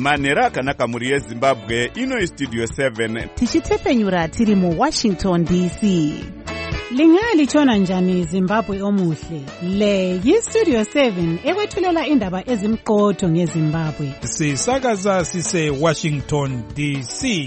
manhero akanaka mhuri yezimbabwe. Ino istudio 7 tichitepenyura tiri muWashington DC. Lingalitshona njani Zimbabwe omuhle? Le yistudio 7 ekwethulela indaba ezimqotho ngeZimbabwe. Sisakaza sise Washington DC.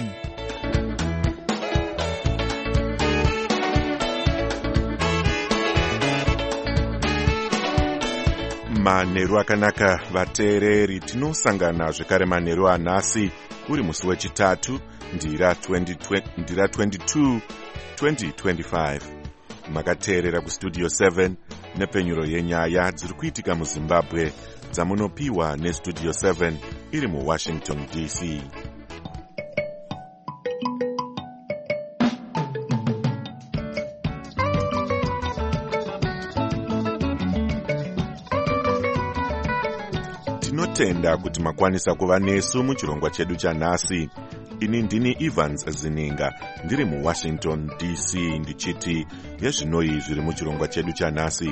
Manheru akanaka vateereri, tinosangana zvekare manheru anhasi uri musi wechitatu ndira 22 2025. Makateerera kustudio 7 nepenyuro yenyaya dziri kuitika muZimbabwe dzamunopiwa nestudio 7 iri muWashington DC. Tinotenda kuti makwanisa kuva nesu muchirongwa chedu chanhasi. Ini ndini Evans Zininga ndiri muWashington DC ndichiti yezvinoi zviri muchirongwa chedu chanhasi.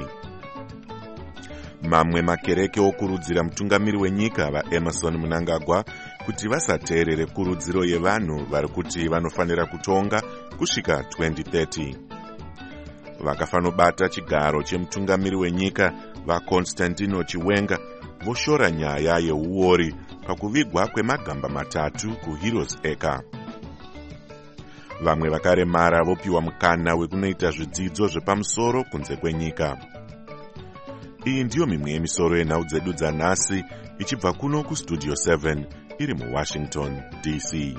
Mamwe makereke okurudzira mutungamiri wenyika vaEmerson Mnangagwa kuti vasateerere kurudziro yevanhu vari kuti vanofanira kutonga kusvika 2030. Vakafanobata chigaro chemutungamiri wenyika vaConstantino Chiwenga voshora nyaya yeuori pakuvigwa kwemagamba matatu kuHeroes Acre. Vamwe vakaremara vopiwa mukana wekunoita zvidzidzo zvepamusoro kunze kwenyika. Iyi ndiyo mimwe yemisoro yenhau dzedu dzanhasi ichibva kuno kustudio 7 iri muWashington DC.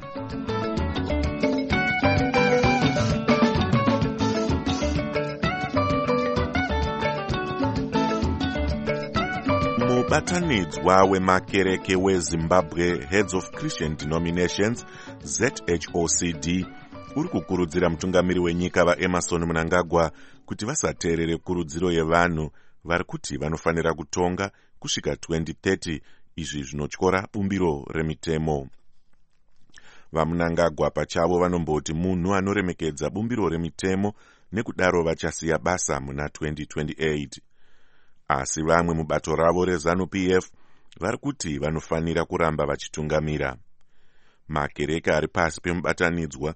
Mubatanidzwa wemakereke weZimbabwe Heads of Christian Denominations ZHOCD uri kukurudzira mutungamiri wenyika vaEmerson Mnangagwa kuti vasateerere kurudziro yevanhu vari kuti vanofanira kutonga kusvika 2030, izvi zvinotyora bumbiro remitemo. VaMnangagwa pachavo vanomboti munhu anoremekedza bumbiro remitemo nekudaro vachasiya basa muna 2028. Asi vamwe mubato ravo reZANU-PF vari kuti vanofanira kuramba vachitungamira. Makereke ari pasi pemubatanidzwa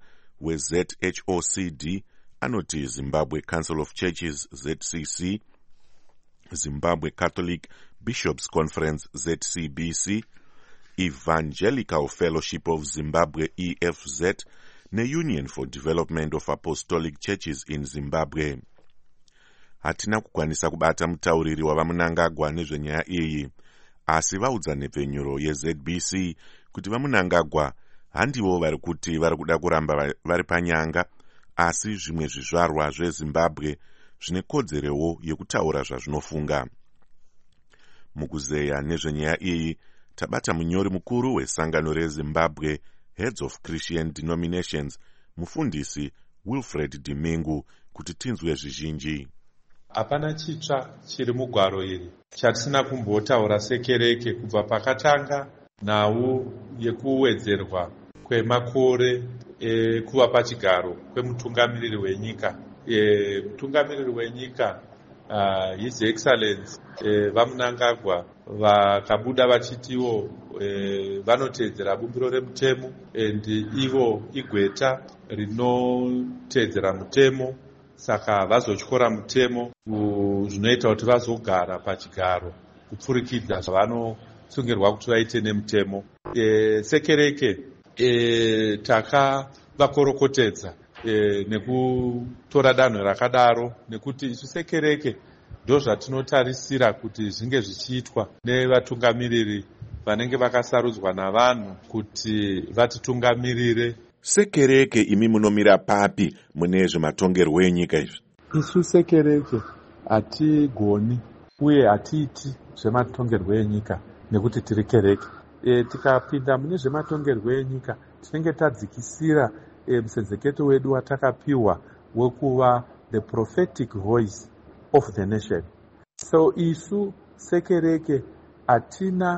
weZHOCD anoti Zimbabwe Council of Churches ZCC, Zimbabwe Catholic Bishops Conference ZCBC, Evangelical Fellowship of Zimbabwe EFZ neUnion for Development of Apostolic Churches in Zimbabwe. Hatina kukwanisa kubata mutauriri wavaMnangagwa nezvenyaya iyi, asi vaudza nepfenyuro yeZBC kuti vaMnangagwa handivo vari kuti vari kuda kuramba vari panyanga, asi zvimwe zvizvarwa zveZimbabwe zvine kodzerewo yekutaura zvazvinofunga. Mukuzeya nezvenyaya iyi tabata munyori mukuru wesangano reZimbabwe Heads of Christian Denominations, mufundisi Wilfred Dimengu, kuti tinzwe zvizhinji. Hapana chitsva chiri mugwaro iri chatisina kumbotaura sekereke kubva pakatanga nhau yekuwedzerwa kwemakore kuva pachigaro kwemutungamiriri wenyika. Mutungamiriri wenyika His Excellency vaMnangagwa vakabuda vachitiwo vanoteedzera bumbiro remutemo, and ivo igweta rinoteedzera mutemo, saka vazotyora mutemo zvinoita kuti vazogara pachigaro kupfurikidza zvavanosungirwa kuti vaite nemutemo. Sekereke takavakorokotedza nekutora danho rakadaro, nekuti isu sekereke ndo zvatinotarisira kuti zvinge zvichiitwa nevatungamiriri vanenge vakasarudzwa navanhu kuti vatitungamirire. Sekereke imi munomira papi mune zvematongerwo enyika izvi? Isu sekereke hatigoni uye hatiiti zvematongerwo enyika nekuti tiri kereke. Tikapinda mune zvematongerwo enyika tinenge tadzikisira musenzeketo wedu watakapiwa wekuva the prophetic voice of the nation. So isu sekereke hatina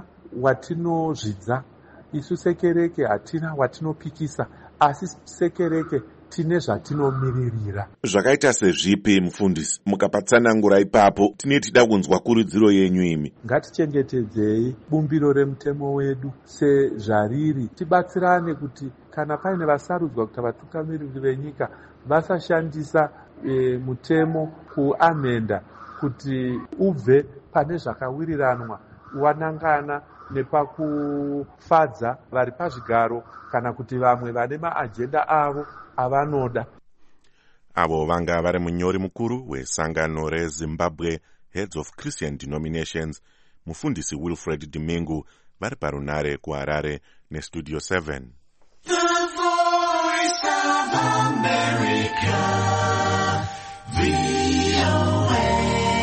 watinozvidza, isu sekereke hatina watinopikisa, asi sekereke tine zvatinomiririra. Zvakaita sezvipi mufundisi? Mukapatsanangura ipapo tine tida kunzwa kurudziro yenyu imi. Ngatichengetedzei bumbiro remutemo wedu sezvariri, tibatsirane kuti kana paine vasarudzwa kuti vatungamiriri venyika vasashandisa mutemo kuamenda kuti ubve pane zvakawiriranwa wanangana nepakufadza vari pazvigaro kana kuti vamwe vane maajenda avo avanoda. Avo vanga vari munyori mukuru wesangano reZimbabwe Heads of Christian Denominations, mufundisi Wilfred Dimingu, vari parunare kuHarare neStudio 7. The Voice of America, VOA.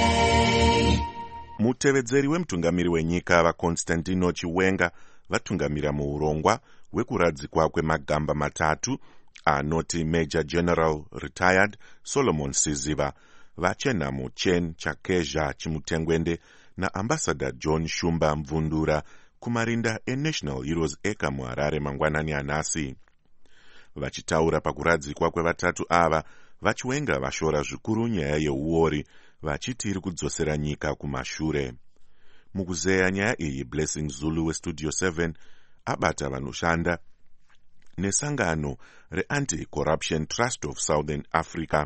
Mutevedzeri wemutungamiri wenyika vaConstantino Chiwenga vatungamira muurongwa hwekuradzikwa kwemagamba matatu anoti Major General Retired Solomon Siziva, vachenhamo Chen Chakezha Chimutengwende naAmbassador John Shumba Mvundura kumarinda eNational Heroes Eka muHarare mangwanani anhasi. Vachitaura pakuradzikwa kwevatatu ava, vaChiwenga vashora zvikuru nyaya yeuori, vachiti iri kudzosera nyika kumashure. Mukuzeya nyaya iyi, Blessing Zulu weStudio 7 abata vanoshanda nesangano reAnti-Corruption Trust of Southern Africa.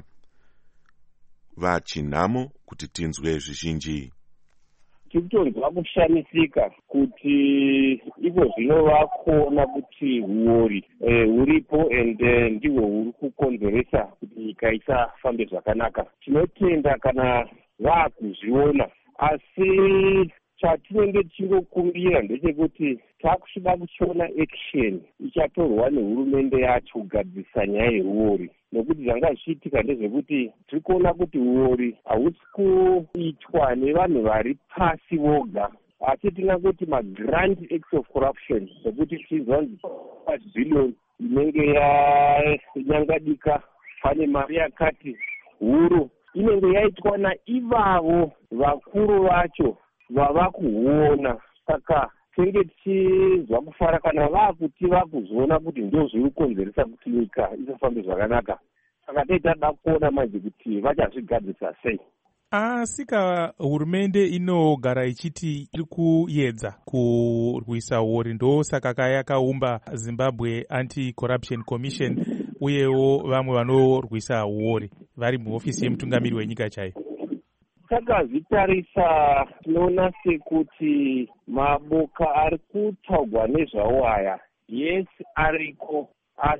Vachinamo kuti tinzwe zvizhinji. Tiritonzwa kushamisika kuti ivo zvino vakuona kuti huori huripo ende ndihwo huri kukonzeresa kuti nyika isafambe zvakanaka. Tinotenda kana vaakuzviona, asi chatinenge tichingokumbira ndechekuti takuchida kuchiona action ichatorwa nehurumende yacho kugadzisa nyaya yehuori, nokuti zvanga zvichiitika ndezvekuti tiri kuona kuti huori hausi kuitwa nevanhu vari pasi voga, asi tingakuti magrand acts of corruption, nokuti tinzwa billion inenge yanyangadika, pane mari yakati huru inenge yaitwa naivavo vakuru vacho vava kuhuona. Saka tenge tichizwa kufara kana vakuti vakuzoona kuti ndio zviri kukonzeresa kuti nyika isafambe zvakanaka. Saka taida kuona manje kuti vachazvigadzisa sei. Asika hurumende inogara ichiti iri kuedza kurwisa huori, ndosaka yakaumba Zimbabwe Anti-Corruption Commission uyewo vamwe vanorwisa huori vari muofisi yemutungamiri wenyika chaiyo. Takazvitarisa tinoona sekuti maboka ari kutaurwa nezvawo aya, yes ariko,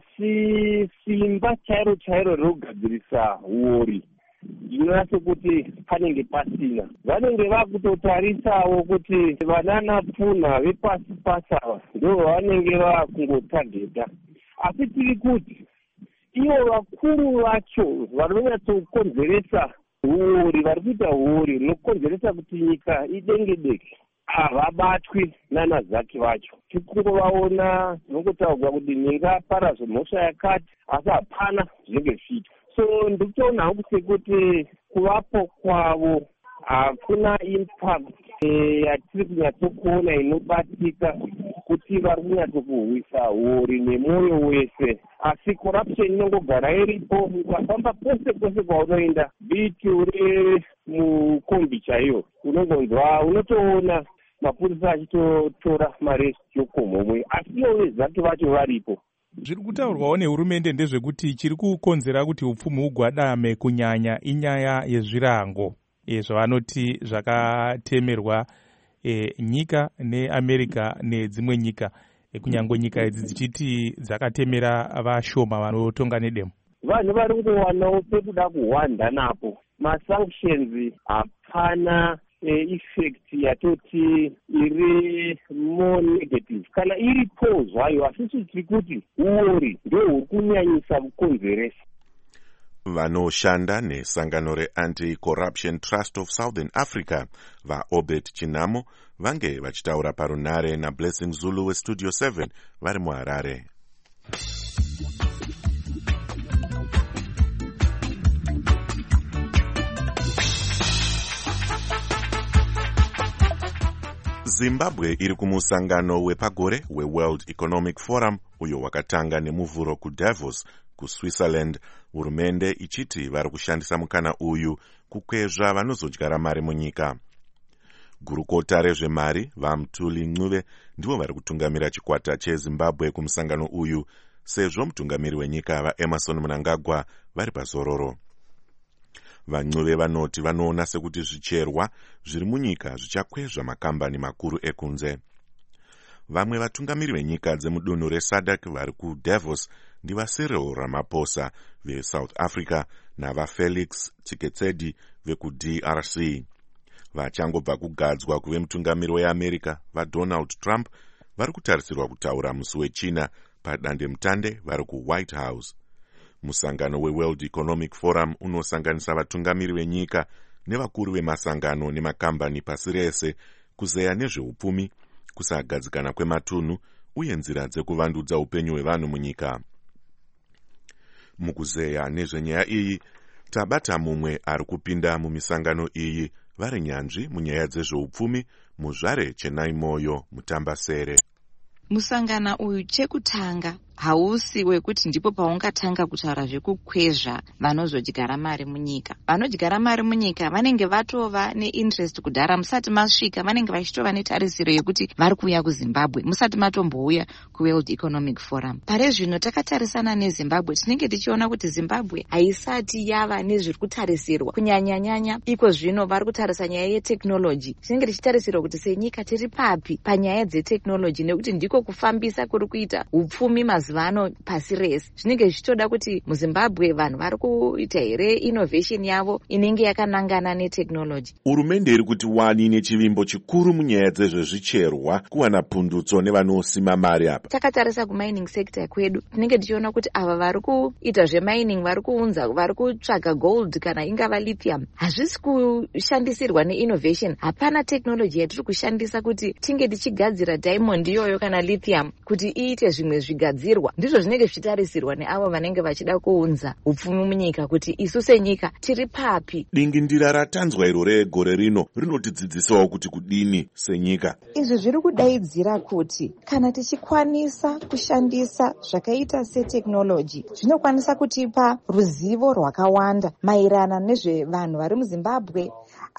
asi simba chairo rinogadzirisa huori ndinoona sekuti panenge pasina. Vanenge vakutotarisawo kuti vanana pfunha vepasi pasava ndo vanenge vakungotageta, asi tiri kuti ivo vakuru vacho vanonyatsokonzeresa huori, vari kuita huori rinokonzeresa kuti nyika idengedeke, havabatwi nana zaki vacho. Tikungovaona nongotaurwa kuti ningaparazve mhosva yakati, asi hapana zvinenge zvichiitwa. So ndikutoona hangu sekuti kuvapo kwavo hakuna impact yatiri kunyatsokuona inobatika kuti vari kunyatsokuhwisa huori nemwoyo wese, asi corruption inongogara iripo. Ukafamba pose kwaunoenda, biti uri mukombi chaiyo, unongonzwa, unotoona mapurisa achitotora mari yokomhomwe, asi ivo zaki vacho varipo. Zviri kutaurwawo nehurumende ndezvekuti chiri kukonzera kuti upfumi hugwadame kunyanya inyaya yezvirango zvavanoti zvakatemerwa nyika neAmerica nedzimwe nyika, kunyange nyika idzi dzichiti dzakatemera vashoma vanotonga nedemo. Vanhu vari kungowanawo pekuda kuhwanda napo. Masanctions hapana effect yatoti iri more negative kana iripo zvayo, asi tiri kuti huori ndio huri kunyanyisa kukonzeresa. Vanoshanda nesangano reAnti-Corruption Trust of Southern Africa vaObert Chinamo vange vachitaura parunare naBlessing Zulu weStudio 7 vari muHarare. Zimbabwe iri kumusangano wepagore weWorld Economic Forum uyo wakatanga nemuvhuro kuDavos kuswitzerland, hurumende ichiti vari kushandisa mukana uyu kukwezva vanozodyara mari munyika. Gurukota rezvemari vaMthuli Ncube ndivo vari kutungamira chikwata chezimbabwe kumusangano uyu, sezvo mutungamiri wenyika vaEmmerson Mnangagwa vari pazororo. VaNcube vanoti vanoona sekuti zvicherwa zviri munyika zvichakwezva makambani makuru ekunze. Vamwe vatungamiri venyika dzemudunhu reSADC vari kuDavos ndivaCyril Ramaphosa veSouth Africa navaFelix Tshisekedi vekuDRC. Vachangobva kugadzwa kuve mutungamiri weAmerica vaDonald Trump vari kutarisirwa kutaura musi weChina padandemutande vari kuWhite House. Musangano weWorld Economic Forum unosanganisa vatungamiri venyika nevakuru vemasangano nemakambani pasi rese kuzeya nezveupfumi, kusagadzikana kwematunhu uye nzira dzekuvandudza upenyu hwevanhu munyika. Mukuzeya nezvenyaya iyi tabata mumwe ari kupinda mumisangano iyi vari nyanzvi munyaya dzezveupfumi muzvare Chenai Moyo Mutambasere. Musangano uyu chekutanga hausi wekuti ndipo paungatanga kutaura zvekukwezva vanozodyara mari munyika. Vanodyara mari munyika vanenge vatova neinterest kudhara musati masvika, vanenge vachitova netarisiro yekuti vari kuuya kuZimbabwe musati matombouya kuWorld Economic Forum. Pare zvino takatarisana neZimbabwe tinenge tichiona kuti Zimbabwe haisati yava nezviri kutarisirwa kunyanya iko zvino vari kutarisa nyaya yeteknoloji. Tinenge tichitarisirwa kuti senyika tiri papi panyaya dzeteknoloji nekuti ndiko kufambisa kuri kuita upfumi mazuvano pasi rese. Zvinenge zvichitoda kuti muZimbabwe vanhu vari kuita here innovation yavo inenge yakanangana neteknoloji. Hurumende iri kuti wani nechivimbo chikuru munyaya dzezvezvicherwa kuwana pundutso nevanosima mari apa. Takatarisa kumining sector kwedu tinenge tichiona kuti ava vari kuita zvemining, vari kuunza, vari kutsvaga gold kana ingava lithium, hazvisi kushandisirwa neinnovation. Hapana teknoloji yatiri kushandisa kuti tinge tichigadzira diamond iyoyo kana lithium kuti iite zvimwe zvigadzirwa. Ndizvo zvinenge zvichitarisirwa neavo vanenge vachida kuunza upfumi munyika kuti isu senyika tiri papi. Dingindira ratanzwa iro regore rino rinotidzidzisawo kuti kudini senyika. Izvi zviri kudaidzira kuti kana tichikwanisa kushandisa zvakaita seteknoloji zvinokwanisa kutipa ruzivo rwakawanda maererano nezvevanhu vari muZimbabwe,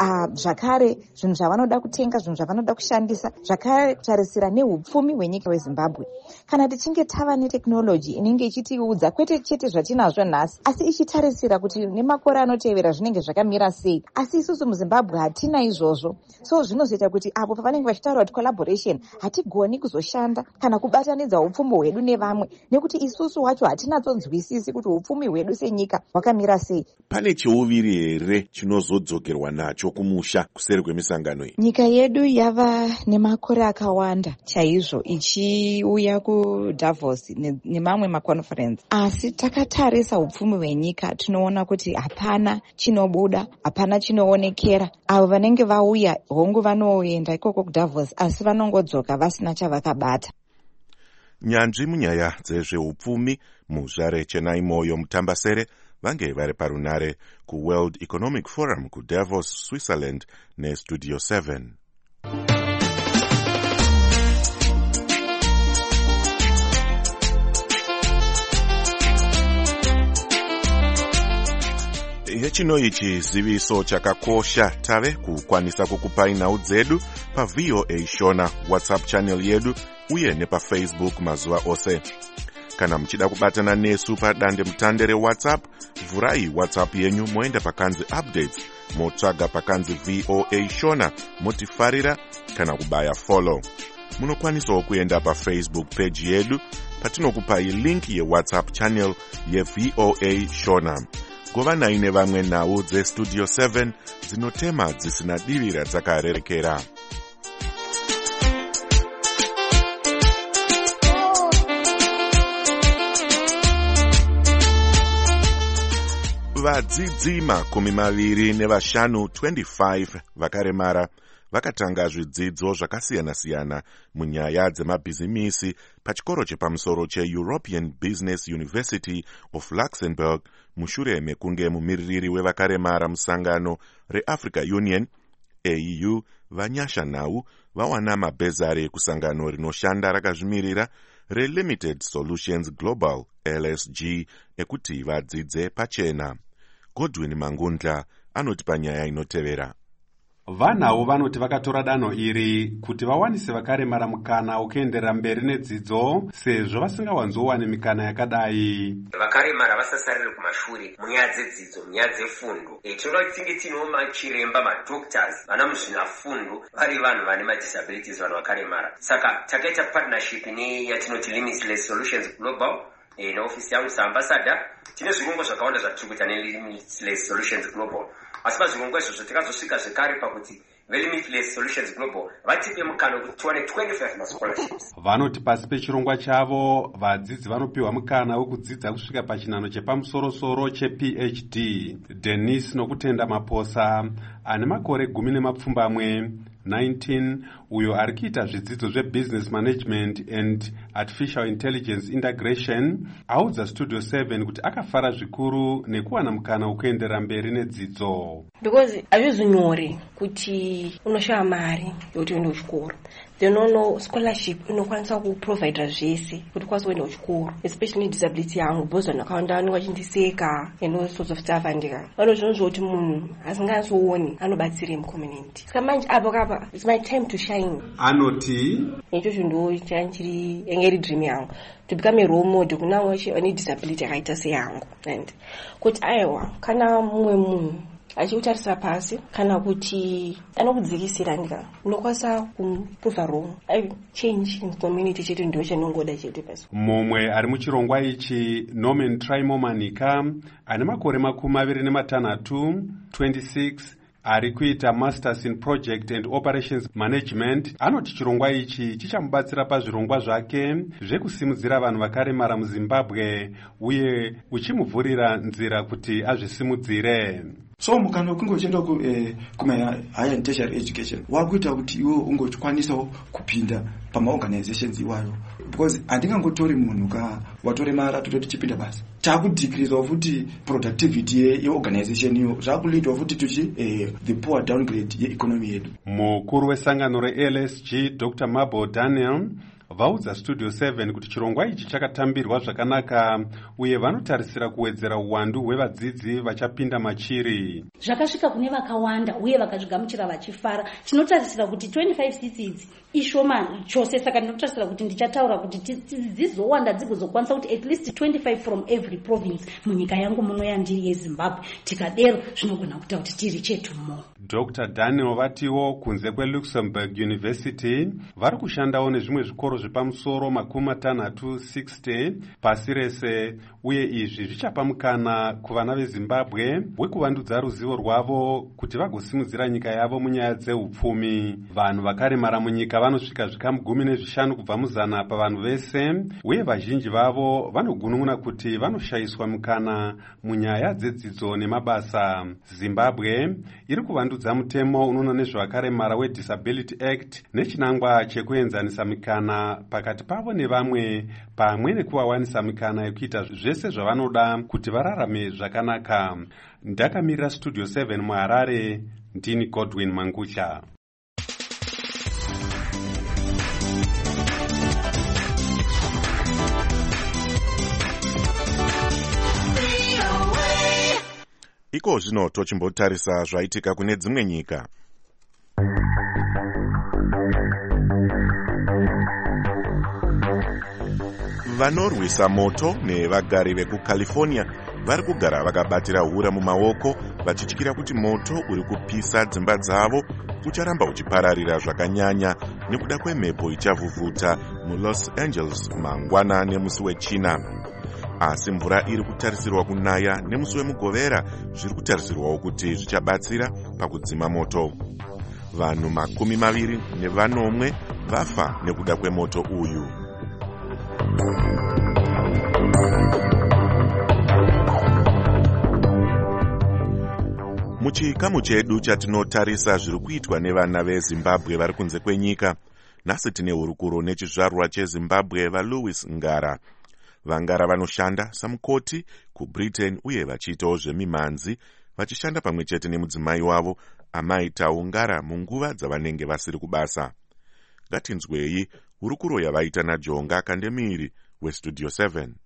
zvakare zvinhu zvavanoda kutenga, zvinhu zvavanoda kushandisa, zvakare kutarisira neupfumi hwenyika weZimbabwe. Kana tichinge tava neteknoloji inenge ichitiudza kwete chete zvatinazvo nhasi, asi ichitarisira kuti nemakore anotevera zvinenge zvakamira sei, asi isusu muZimbabwe hatina izvozvo. So zvinozoita kuti apo pavanenge vachitaura kuti collaboration hatigoni kuzoshanda kana kubatanidza upfumi hwedu nevamwe, nekuti isusu wacho hatinatsonzwisisi kuti upfumi hwedu senyika hwakamira sei. Pane cheuviri here chinozodzokerwa nacho kumusha kuseri kwemisangano iyi? Nyika yedu yava nemakore akawanda chaizvo ichiuya kuDavos nemamwe maconference, asi takatarisa upfumi hwenyika tinoona kuti hapana chinobuda, hapana chinoonekera. Avo vanenge vauya hongu vanoenda ikoko kuDavos asi vanongodzoka vasina chavakabata. Nyanzvi munyaya dzezveupfumi muzvare Chenai Moyo Mutambasere vange vari parunare kuWorld Economic Forum kuDavos, Switzerland neStudio 7. Hechino ichi ziviso chakakosha tave kukwanisa kukupai nhau dzedu pa VOA Shona WhatsApp channel yedu uye nepaFacebook mazuva ose. Kana muchida kubatana nesu padande mutande reWhatsApp, vhurai WhatsApp yenyu moenda pakanzi updates, motsvaga pakanzi VOA Shona, motifarira kana kubaya follow. Munokwanisawo kuenda paFacebook page yedu patinokupai link yeWhatsApp channel yeVOA Shona. Govanai nevamwe nhau dzeStudio 7 dzinotema dzisina divi radzakarerekera. Vadzidzi 25 25 vakaremara vakatanga zvidzidzo zvakasiyana-siyana munyaya dzemabhizimisi pachikoro chepamusoro cheEuropean Business University of Luxembourg mushure mekunge mumiririri wevakaremara musangano reAfrica Union AU vanyasha nhau vawana mabhezari ekusangano rinoshanda rakazvimirira reLimited Solutions Global LSG ekuti vadzidze pachena. Godwin Mangundla anoti panyaya inotevera. Vanhau vanoti vakatora danho iri kuti vawanise vakaremara mukana ukuenderera mberi nedzidzo sezvo vasingawanzowani mikana yakadai. Vakaremara vasasarire kumashure munyaya dzedzidzo, munyaya dzefundo. Tinoda kuti tinge tinewo machiremba, madoctors, vana muzvinafundo vari vanhu vane madisabilities, vanhu vakaremara. Saka takaita partnership yatinoti Limitless Solutions Global neofisi yangu saambassador. Tine zvirongwa zvakawanda zvatiri kuita neLimitless Solutions Global. Asi pazvirongwa izvozvo tikazosvika zvekare pakuti veLimitless Solutions Global vatipe mukana wekuti tiwane 25 mascholarships. Vanoti pasi pechirongwa chavo vadzidzi vanopiwa mukana wekudzidza kusvika pachinhano chepamusoro-soro chePhD. Dennis Nokutenda Maposa ane makore 10 19 uyo ari kuita zvidzidzo zvebusiness management and artificial intelligence integration audza Studio 7 kuti akafara zvikuru nekuwana mukana wekuenderera mberi nedzidzo. Because hazvizi nyore kuti unoshaya mari yokuti uende kuchikoro. Then scholarship inokwanisa kuprovide zvese kuti ukwanise kuenda kuchikoro, especially disability yangu because vanhu vakawanda vanenge vachindiseka and all sorts of stuff andika. Vanozvinhu kuti munhu asingazooni anobatsire mucommunity. Saka manje apo kapa it's my time to shine. Anoti ichocho ndo chanchiri engeri dream yangu to become a role model kuna weshe vane disability yakaita seyangu. And kuti aiwa kana mumwe munhu achikutarisira pasi kana kuti anokudzikisira ndika unokwanisa kumprova wrong I change in community chetu ndio chanongoda chetu pasi. Mumwe ari muchirongwa ichi Norman Traimo Manika ane makore 26 26 ari kuita Masters in Project and Operations Management anoti chirongwa ichi chichamubatsira pazvirongwa zvake zvekusimudzira vanhu vakaremara muZimbabwe uye uchimuvhurira nzira kuti azvisimudzire. So mukana ukungo uchienda kuma higher and tertiary education wakuita kuti iwe ungokwanisawo kupinda pamaorganizations iwayo, because handingangotori munhu ka watoremara tototi chipinda basa takudecreasewa futi productivity yeorganization iyo zvakuleadwa futi tuchi the poor downgrade yeeconomy yedu. Mukuru wesangano reLSG Dr. Mabo Daniel vaudza Studio 7 kuti chirongwa ichi chakatambirwa zvakanaka uye vanotarisira kuwedzera uwandu hwevadzidzi vachapinda machiri. Zvakasvika kune vakawanda uye vakazvigamuchira vachifara. Tinotarisira kuti 25 seats idzi ishoma chose, saka ndinotarisira kuti ndichataura kuti dzizowanda dzigozokwanisa kuti at least 25 from every province munyika yangu muno yandiri yeZimbabwe. Tikadero zvinogona kuita kuti tiri chetu mo. Dr. Daniel vatiwo kunze kweLuxembourg University vari kushandawo nezvimwe zvikoro zvepamusoro 60 pasi rese uye izvi zvichapa mukana kuvana veZimbabwe wekuvandudza ruzivo rwavo kuti vagosimudzira nyika yavo munyaya dzeupfumi. Vanhu vakaremara munyika vanosvika zvikamu 15 kubva muzana pavanhu vese uye vazhinji vavo vanogunun'una kuti vanoshayiswa mukana munyaya dzedzidzo nemabasa. Zimbabwe iri kuvandudza mutemo unoona nezvevakaremara weDisability Act nechinangwa chekuenzanisa mikana pakati pavo nevamwe pamwe nekuvawanisa mikana yekuita zvese zvavanoda kuti vararame zvakanaka. Ndakamirira Studio 7 muHarare, ndini Godwin Mangutla. Iko zvino tochimbotarisa zvaitika kune dzimwe nyika. Vanorwisa moto nevagari vekuCalifornia vari kugara vakabatira hura mumaoko vachityira kuti moto uri kupisa dzimba dzavo ucharamba uchipararira zvakanyanya nekuda kwemhepo ichavhuvhuta muLos Angeles mangwana nemusi weChina. Asi mvura iri kutarisirwa kunaya nemusi wemugovera zviri kutarisirwawo kuti zvichabatsira pakudzima moto. Vanhu 20 vafa nekuda kwemoto uyu. Muchikamu chedu chatinotarisa zviri kuitwa nevana veZimbabwe vari kunze kwenyika. Nhasi tine hurukuro nechizvarwa cheZimbabwe vaLouis Ngara. Vangara vanoshanda samukoti kuBritain uye vachiitawo zvemimhanzi vachishanda pamwe chete nemudzimai wavo Amai Tau Ngara munguva dzavanenge vasiri kubasa. Ngatinzwei hurukuro yavaita naJonga Kandemiri weStudio 7.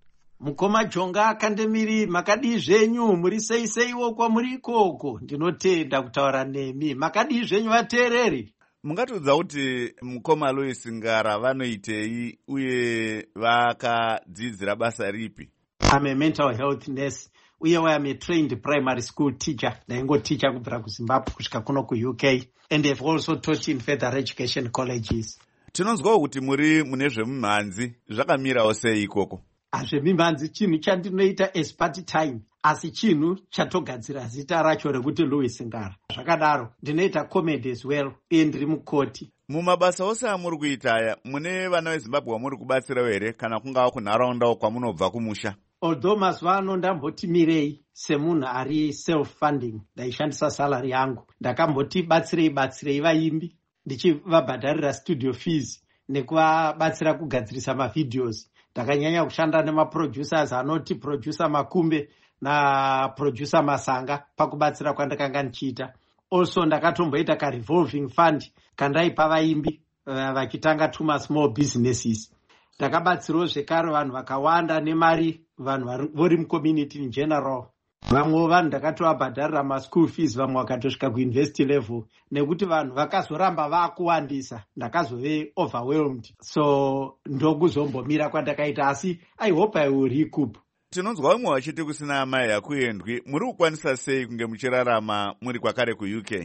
Mukoma Jonga Kandemiri, makadi zvenyu muri sei kwamuri ikoko? Ndinotenda kutaura nemi. Makadi zvenyu vateereri? Mungatudza kuti mukoma Louis Ngara vanoitei uye vakadzidzira basa ripi? I'm a mental health nurse. Uye I'm a trained primary school teacher. Ndaingoticha kubvira kuZimbabwe kusvika kuno kuUK. And I've also taught in further education colleges. Tinonzwawo kuti muri mune zvemumhanzi. Zvakamirawo sei ikoko? Zvemimhanzi chinhu chandinoita as part time, asi chinhu chatogadzira zita racho rekuti Louis Ngara. Zvakadaro ndinoita comedy as well uye ndiri mukoti. Mumabasa ose amuri kuita aya mune vana veZimbabwe vamuri kubatsira here kana kungava kunharaunda kwamunobva kumusha? Although mazuva ano ndamboti mirei semunhu ari self funding, ndaishandisa salary yangu, ndakamboti batsirei vaimbi ndichivabhadharira studio fees nekuvabatsira kugadzirisa mavideos. Ndakanyanya kushanda nemaproducers anoti producer Makumbe naproducer Masanga pakubatsira kwandakanga ndichiita. Also ndakatomboita ka revolving fund kandaipa vaimbi vakitanga tuma small businesses. Ndakabatsirawo zvekare vanhu vakawanda nemari, vanhu vori mucommunity in general. Vamwe vanhu ndakatovabhadharira maschool fees, vamwe vakatosvika kuuniversity level. Nekuti vanhu vakazoramba vakuwandisa, ndakazove overwhelmed. So ndokuzombomira kwandakaita, asi I hope I will recoup. Tinonzwa vamwe vachiti kusina amai hakuendwi. Muri kukwanisa sei kunge muchirarama muri kwakare kuUK?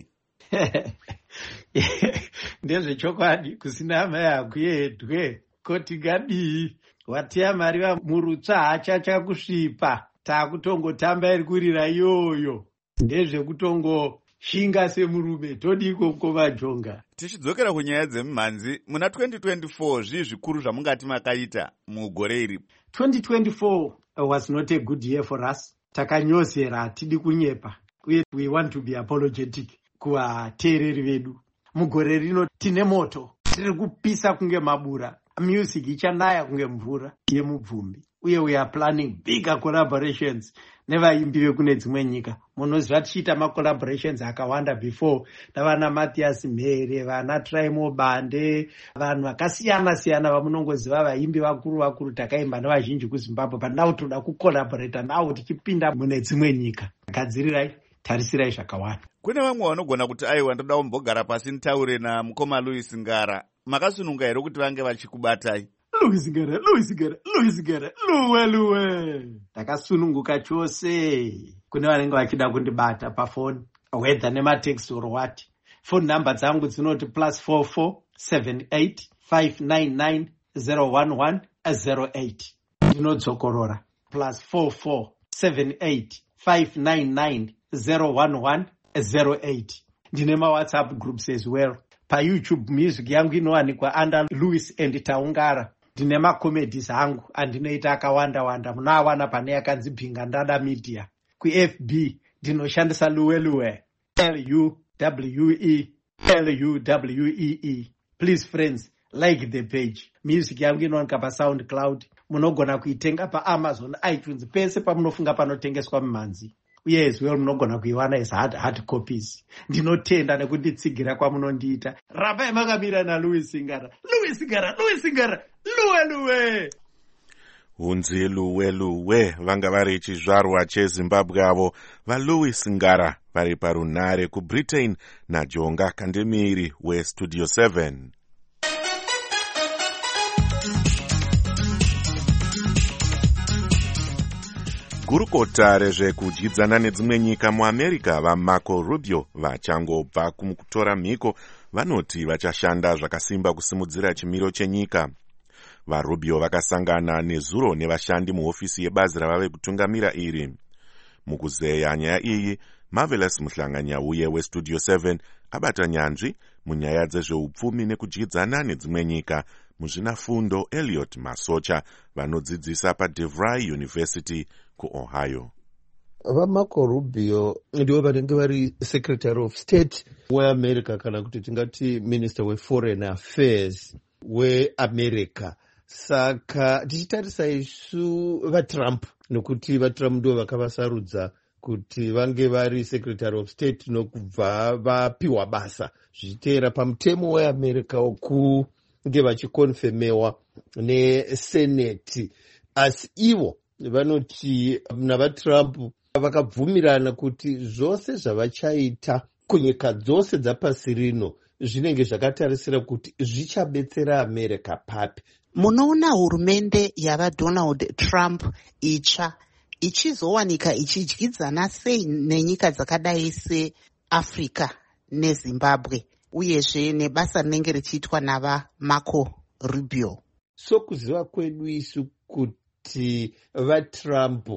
Ndezvechokwadi, kusina amai hakuendwe. Koti gadii, watiya mari murutsva hachachakusvipa. Taakutongotamba iri kurira iyoyo. Ndezvekutongoshinga semurume. Todiko Mukoma Jonga? Tichidzokera kunyaya dzemimhanzi, muna 2024 zvii zvikuru zvamungati makaita mugore iri? 2024 was not a good year for us. Takanyozera, hatidi kunyepa. We want to be apologetic kuvateereri vedu. Mugore rino tine moto, tiri kupisa kunge mabura. Music ichanaya kunge mvura yemubvumbi. Uye we are planning bigger collaborations nevaimbi vekune dzimwe nyika. Munoziva tichiita macollaborations akawanda before navana Matthias Mhere, vana Traimo Bande, vanhu vakasiyana-siyana vamunongoziva vaimbi vakuru takaimba nevazhinji kuZimbabwe, but now toda kucollaborata navo tichipinda mune dzimwe nyika. Gadzirirai, tarisirai zvakawanda. Kune vamwe vanogona kuti aiwa ndoda kumbogara pasi nitaure namukoma Louis Ngara. Makasununga here kuti vange vachikubatai? Louis Ngara, luwe. Ndakasununguka chose. Kune vanenge vachida kundibata pafoni, whether nematext or what. Phone number dzangu dzinoti +44 78 599 01108. Ndinodzokorora +44 78 599 01108. Ndine WhatsApp groups as well. PaYouTube music yangu inowanikwa under Louis and Taungara. Ndine macomedies angu andinoita akawanda. Munawana pane yakanzi Bhinga Ndada Media. KuFB ndinoshandisa luwe LUWE. Please friends, like the page. Music yangu inowanika paSoundCloud. Munogona kuitenga paAmazon, iTunes, pese pamunofunga panotengeswa mimhanzi. Uye as well munogona kuiwana as hard copies. Ndinotenda nekunditsigira kwamunondiita. Rabai makamira naLouis Ngara. Luwe. Hunzi luwe vanga vari chizvarwa cheZimbabwe avo vaLouis Ngara vari parunhare kuBritain naJonga Kandemiri weStudio 7. Gurukota rezvekudyidzana nedzimwe nyika muAmerica vaMarco Rubio vachangobva kutora mhiko vanoti vachashanda zvakasimba kusimudzira chimiro chenyika. VaRubio vakasangana nezuro nevashandi muhofisi yebazi ravave kutungamira iri. Mukuzeya nyaya iyi, Marvelous Muhlanganyauye weStudio 7 abata nyanzvi munyaya dzezveupfumi nekudyidzana nedzimwe nyika muzvinafundo Elliot Masocha vanodzidzisa paDeVry University kuOhio. VaMarco Rubio ndivo vanenge vari Secretary of State weAmerica, kana kuti tingati Minister weForeign Affairs weAmerica. Saka tichitarisa isu vaTrump, nokuti vaTrump ndivo vakavasarudza kuti vange vari Secretary of State nokubva vapiwa basa zvichiteera pamutemo weAmerica wokunge vachikonfemewa neSenate. Asi ivo vanoti navatrump vakabvumirana kuti zvose zvavachaita kunyika dzose dzapasi rino zvinenge zvakatarisira kuti zvichabetsera america papi. Munoona hurumende yavaDonald Trump itsva ichizowanika ichidyidzana sei nenyika dzakadai seAfrica neZimbabwe uyezve nebasa rinenge richiitwa navaMarco Rubio? Sokuziva kwedu isu kuti vaTrump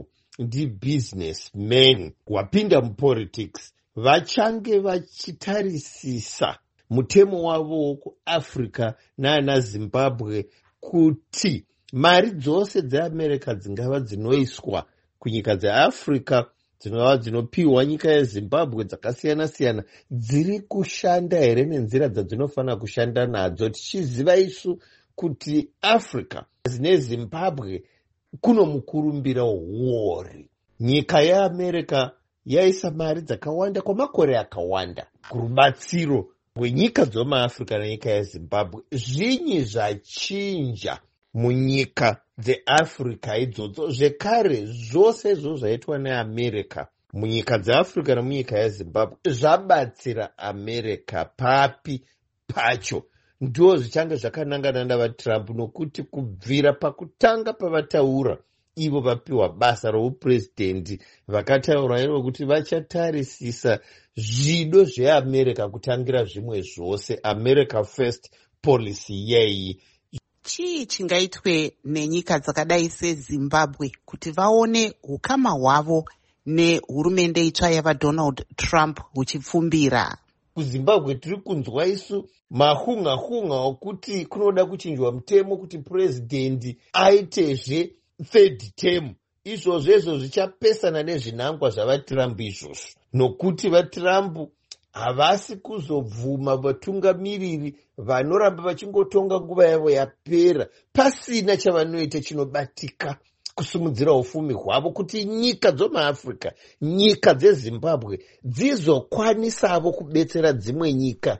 ndi-businessmen wapinda mupolitics, vachange vachitarisisa mutemo wavo wokuAfrica naana Zimbabwe kuti mari dzose dzeAmerica dzingava dzinoiswa kunyika dzeAfrica, dzingava dzinopiwa nyika yeZimbabwe dzakasiyana-siyana, dziri kushanda here nenzira dzadzinofanira kushanda nadzo, tichiziva isu kuti Africa neZimbabwe kunomukurumbira huori. Nyika yeAmerica yaisa mari dzakawanda kwamakore akawanda kurubatsiro rwenyika dzomaAfrica nenyika yeZimbabwe. Zvinyi zvachinja munyika dzeAfrica idzodzo? Zvekare zvose izvo zvaitwa neAmerica munyika dzeAfrica nemunyika yeZimbabwe zvabatsira America papi pacho? Ndo zvichange zvakanangana navaTrump, nokuti kubvira pakutanga pavataura ivo vapiwa basa roupurezidendi vakataura ivo kuti vachatarisisa zvido zveAmerica kutangira zvimwe zvose, America first policy yeyi. Chii chingaitwe nenyika dzakadai seZimbabwe kuti vaone ukama hwavo nehurumende itsva yavaDonald Trump huchipfumbira? KuZimbabwe tiri kunzwa isu mahunga okuti kunoda kuchinjwa mutemo kuti purezidendi aitezve third term. Izvozvo zvichapesana nezvinangwa zvavaTrump izvozvo, nokuti vaTrump havasi kuzobvuma vatungamiriri vanoramba vachingotonga nguva yavo yapera pasina chavanoita chinobatika kusimudzira ufumi hwavo kuti nyika dzomaAfrica, nyika dzeZimbabwe dzizokwanisavo kubetsera dzimwe nyika.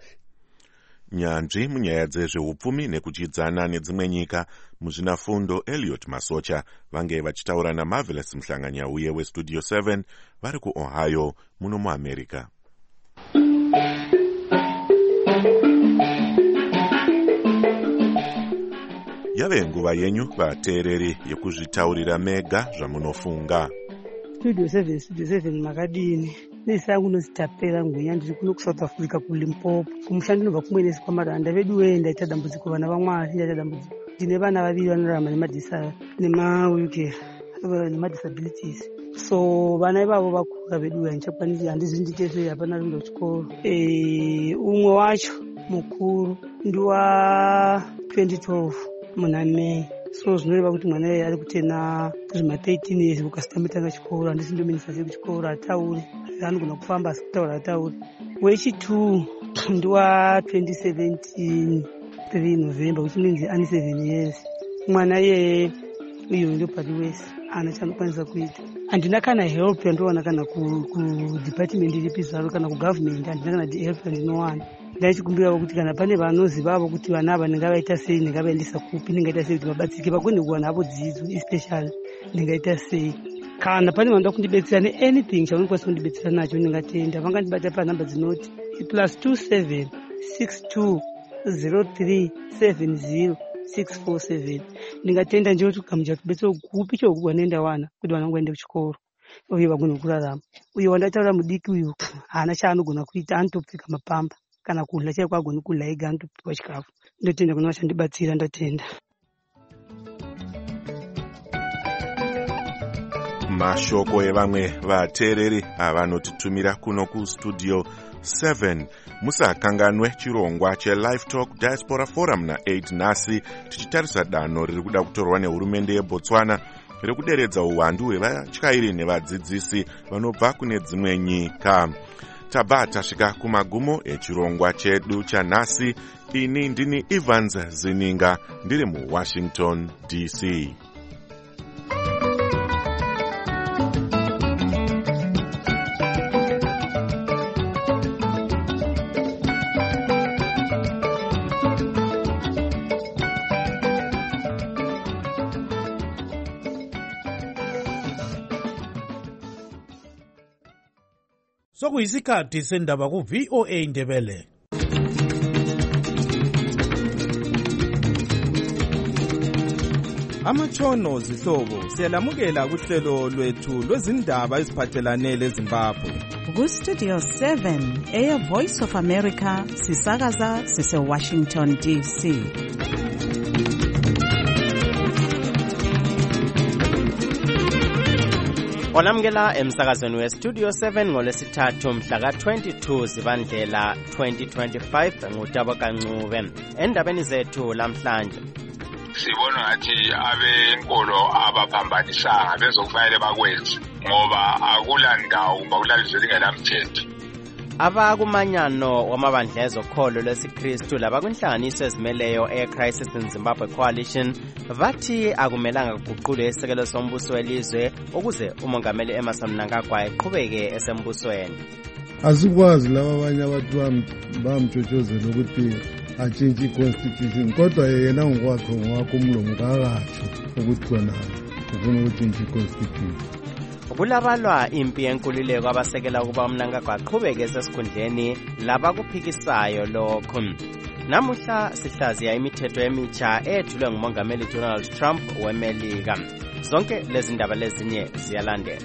Nyanzvi munyaya dzezveupfumi nekuchidzana nedzimwe nyika muzvinafundo Elliot Masocha vange vachitaura naMarvelous Mhlanganyauye weStudio 7 vari kuOhio muno muAmerica. Yave nguva yenyu vateereri yekuzvitaurira mega zvamunofunga. Studio 7 makadini? Nesangu nozitapera ngwenya ndiri kuno kuSouth Africa kuLimpopo. Kumushando nobva kumwenesi kwamaranda vedu wee ndaita dambudziko vana vaMwari, ndaita dambudziko. Ndine vana vaviri vanorarama nemadisabilities. So vana ivavo vakura vedu handichakwanisi, handizi nditese hapana rundo chikoro. Umwe wacho mukuru ndiwa 2012 muna Mei. So zvinoreva kuti mwana iye ari kutena zvima 13 years ukasitamutanga chikoro, handisi ndominisa sei kuchikoro atauri, anogona kufamba asi kutaura atauri. Wechi2 ndiwa 2017 3 November uchinzi ani 7 years. Mwana iye uyo ndio padi wese ana chanokwanisa kuita. Handina kana help yandowana kana kudepartment iripi zvaro kana kugovernment, handina kana help yandinowana. Ndaichikumbira kuti kana pane vanozivavo kuti vana ava ndingavaita sei, ndingavaendesa kupi, ndingaita sei kuti vabatsike vakone kuwana havo dzidzo especially, ndingaita sei. Kana pane vanoda kundibetsera neanything chavanokwanisa kundibetsera nacho ndingatenda. Vangandibata panhamba dzinoti +27 62 03 70 647. Ndingatenda nje kuti kamucha kubetsera kupi chokuwa nenda wana kuti vana ngoende kuchikoro uye vagone kurarama. Uye wandataura mudiki uyu haana chaanogona kuita, anotopfeka mapamba kana kudla chaiko agone kudla ega, anotopiwa chikafu. Ndotenda kuna vachandibatsira, ndatenda. Mashoko evamwe vateereri avanotitumira kuno kuStudio 7. Musakanganwe chirongwa cheLive Talk Diaspora Forum na8 nhasi tichitarisa danho riri kuda kutorwa nehurumende yeBotswana rekuderedza uwandu hwevatyairi nevadzidzisi vanobva kune dzimwe nyika. Taba tasvika kumagumo echirongwa chedu chanhasi. Ini ndini Evans Zininga ndiri muWashington DC. sokuyisikhathi sendaba ku-VOA Indebele. Amatshono zihlobo siyalamukela kuhlelo lwethu lwezindaba eziphathelane leZimbabwe. Ku-Studio 7 Air Voice of America sisakaza sise-Washington DC. Olamukela emsakazweni we-Studio 7 ngolwesithathu mhla ka-22 Zibandlela 2025 nguTabo Kancube. Endabeni zethu lamhlanje sibona ngathi abenkolo abaphambanisanga bezokufanele bakwenze ngoba akulandawo kumbe akulalizwe lingelamthetho. Abakumanyano wamabandla ezokholo lwesiKristu labakwinhlanganiso ezimeleyo e-Crisis in Zimbabwe Coalition bathi akumelanga kuguqulwe isekelo sombuso welizwe ukuze umongameli Emmerson Mnangagwa eqhubeke esembusweni. Asikwazi laba abanye abantu bamtshotshozela ukuthi atshintshe i-constitution kodwa yena ngokwakhe umlomo kakatsho ukuthi khona ufuna ukutshintsha i-constitution. Kulabalwa impi yenkululeko abasekela ukuba uMnangagwa aqhubeke esesikhundleni labakuphikisayo lokho. Namuhla sihlaziya imithetho emitsha ethulwe ngumongameli Donald Trump weMelika. Zonke lezi ndaba lezinye ziyalandela.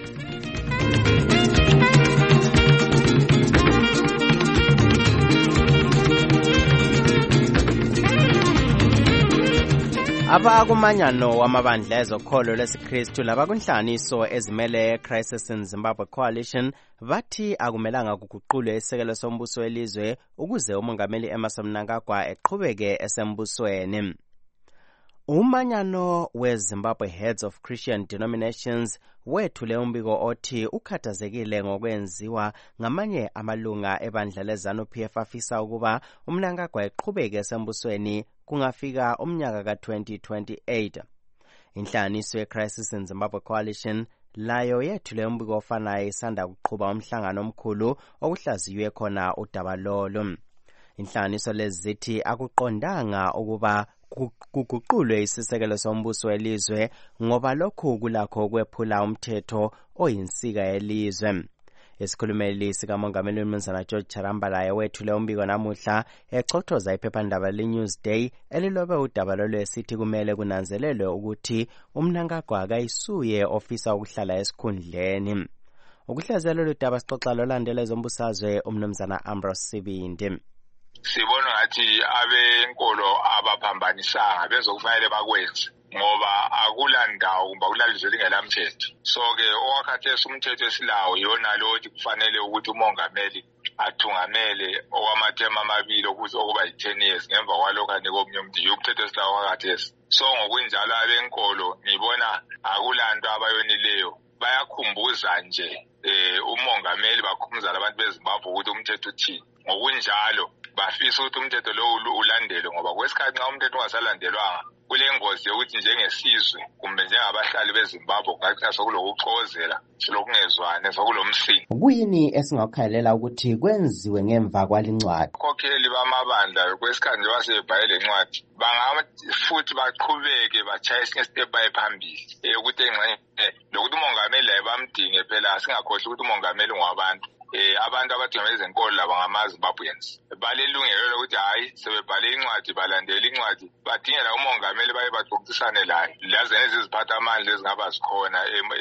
Abakumanyano wamabandla ezokholo lwesiKristu labakwinhlanganiso ezimele Crisis in Zimbabwe Coalition bathi akumelanga kuguqulwe isekelo sombuso welizwe ukuze umongameli Emmerson Mnangagwa eqhubeke esembusweni. Umanyano we-Zimbabwe Heads of Christian Denominations wethule umbiko othi ukhathazekile ngokwenziwa ngamanye amalunga ebandla leZANU-PF afisa ukuba uMnangagwa eqhubeke esembusweni kungafika umnyaka ka-2028. Inhlanganiso ye-Crisis in Zimbabwe Coalition layo yethule umbiko ofanayo isanda kuqhuba umhlangano omkhulu okuhlaziywe khona udaba lolo. Inhlanganiso lezi zithi akuqondanga ukuba kuguqulwe isisekelo sombuso welizwe ngoba lokhu kulakho ukwephula umthetho oyinsika yelizwe. Isikhulumeli sikamongameli uMnumzana George Charambalayo wethule umbiko namuhla exoxoza iphephandaba leNewsday elilobe udaba lolo esithi kumele kunanzelelwe ukuthi uMnangagwa akayisuye ofisa ukuhlala esikhundleni. Ukuhlaziyela lolu daba sixoxa lolandela ezombusazwe uMnumzana Ambrose Sibindi. Sibona ngathi abenkolo abaphambanisanga bezokufanele bakwenze ngoba akulandawo kumbe akulalizwe lingelamthetho. So-ke owakhathesi umthetho esilawo yona lo othi kufanele ukuthi umongameli athungamele okwamathema amabili okuba yi-10 years ngemva kwalokho anika omunye umuntu umthetho esilawo wakhathesi. So ngokunjalo abenkolo ngibona akulanto abayonileyo bayakhumbuza nje umongameli bakhumbuza labantu beZimbabwe ukuthi umthetho uthini. Ngokunjalo bafisa ukuthi umthetho lo ulandelwe ngoba kwesikhathi nxa umthetho ungasalandelwanga kulengozi yokuthi njengesizwe kumbe njengabahlali beZimbabwe kungagcina sokulokuxokozela silokungezwane sokulomsindo. Kuyini esingakukhalela ukuthi kwenziwe ngemva kwalincwadi? Abakhokheli bamabandla kwesikhathi nje basebhayile incwadi futhi baqhubeke bachaye esinye step phambili ukuthi engxenye lokuthi umongameli laye bamdinge phela singakhohlwa ukuthi umongameli ngowabantu. Abantu abathungamela izenkolo laba ngamaZimbabweans balelungelo lokuthi hayi sebebhale incwadi balandela incwadi badingela umongameli baye baxoxisane laye laze neziziphatha amandla ezingaba zikhona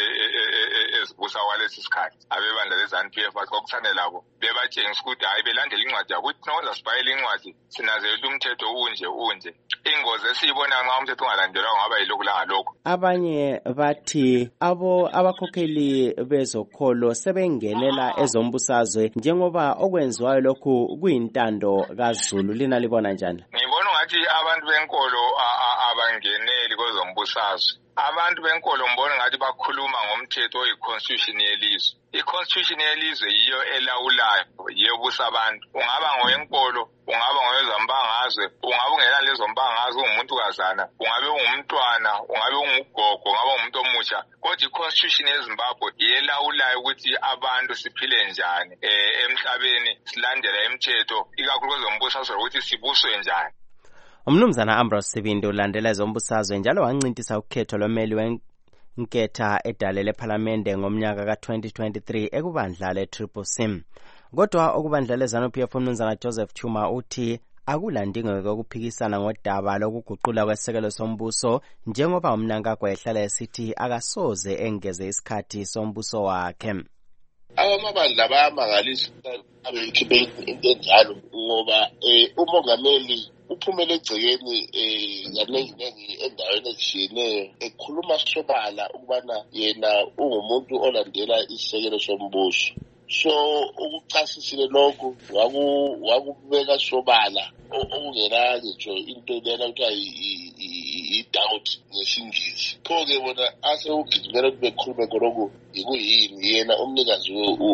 ezibusa kwalesi sikhathi abebandla leZANU-PF baxoxisane labo bebatshengisa ukuthi hayi belandela incwadi yabo ukuthi noza sibhayele incwadi sinanzelela umthetho unje. Ingozi esiyibona nxa umthetho ungalandelwa ngaba yilokhu langalokho. Abanye bathi abakhokheli bezokholo sebengenela ezombusazwe njengoba okwenziwayo lokhu kuyintando kaZulu. Lina libona njani? Ngibona ngathi abantu benkolo abangeneli kwezombusazwe. Abantu benkolo mbona ngathi bakhuluma ngomthetho oyi-constitution yelizwe. I-constitution yelizwe yiyo elawulayo, yiyo busa abantu. Ungaba ngowenkolo, ungaba ngowezombangazwe, ungaba ungena lezo mbangazwe ungumuntu kazana, ungabe ungumntwana, ungabe ungugogo, ungabe ungumuntu omutsha. Kodwa i-constitution yeZimbabwe yelawulayo ukuthi abantu siphile njani emhlabeni, silandela imithetho, ikakhulu kwezombusazwe ukuthi sibuswe njani. Umnumzana Ambrose Sibindi ulandela ezombusazwe njalo wancintisa ukhetho lomeli Nketha edalele ephalamende ngomnyaka ka-2023 ekubandla le-CCC. Kodwa okubandla le-ZANU-PF uMnumzana Joseph Chuma uthi akulandingeko yokuphikisana ngodaba lokuguqula kwesekelo sombuso njengoba uMnangagwa ehlala esithi akasoze engeze isikhathi sombuso wakhe. Amabandla bayamangalisa abekhiphe into enjalo ngoba umongameli uphumele egcekeni kaningi endaweni ezishiyeneyo ekhuluma sobala ukubana yena ungumuntu olandela isisekelo sombuso. So ukuchasisile lokho wakubeka sobala okungena ngisho into lena kuthiwa i-doubt ngesingisi. Pho-ke bona ase ugijimela ukuthi bekhulume khonokho yikuyini yena umnikazi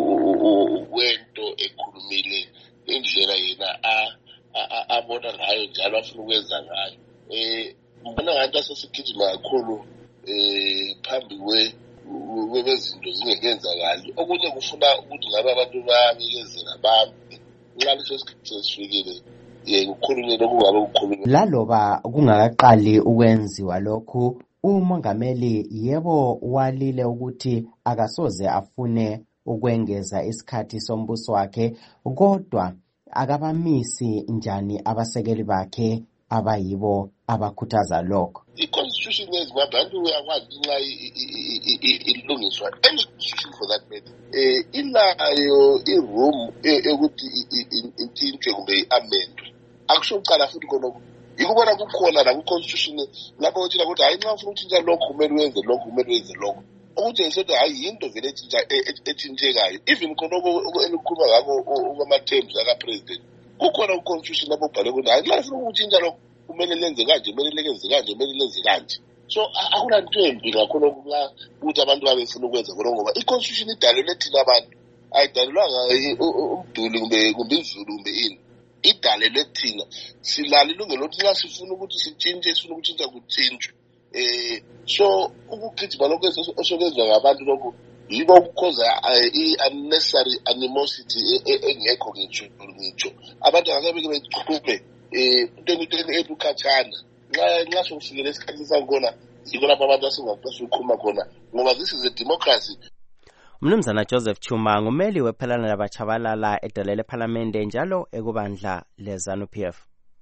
wento ekhulumile indlela yena abona ngayo njalo afuna ukwenza ngayo. Mbona ngathi asesigijima kakhulu phambi kwezinto zingekenzakali. Okunye kufuna ukuthi ngabe abantu bayabekezela bambi nxa leso sikhathi sesifikile kukhulunywe lokungabe kukhulunywe. Laloba kungakaqali ukwenziwa lokhu, umongameli yebo walile ukuthi akasoze afune ukwengeza isikhathi sombuso wakhe, kodwa akabamisi njani abasekeli bakhe abayibo abakhuthaza lokho. I-constitution yeZimbabwe abantu uyakwazi nxa ilungiswa any constitution for that matter ilayo i-room yokuthi intshintshwe kumbe i-amendwe. Akusho uqala futhi khonokho yikubona kukhona la ku-constitution lapho uthina ukuthi hayi nxa ufuna ukutshintsha lokhu kumele wenze lokhu kumele wenze lokhu. Okutshengisa ukuthi hayi yinto vele etshintshekayo. Even khonokho elikhuluma ngakho kwama-terms aka-president kukhona ku-constitution lapho ubhale ukuthi hayi nxa ufuna ukutshintsha lokhu kumele lenze kanje, kumele lenze kanje, kumele lenze kanje. So akulanto embi kakhulu ukuthi abantu babefuna ukwenza khona ngoba i-constitution idalelwe thina abantu ayidalelwanga umduli kumbe izulu kumbe ini. Idalelwe thina silala ilungelo lokuthi nxa sifuna ukuthi sitshintshe sifuna ukutshintsha kutshintshwe. So ukugijima lokho osokwenzwa ngabantu lokho yibo ukukhoza i-unnecessary animosity engekho ngitsho. Abantu angeke bechume into edukhathana nxa sokufikele esikhathini sankhona yiko lapho abantu asingaqasukhuluma khona ngoba this is a democracy. Mnumzana Joseph Chuma ngumeli wephelana labachabalala edalele ephalamende njalo ekubandla le-ZANU-PF.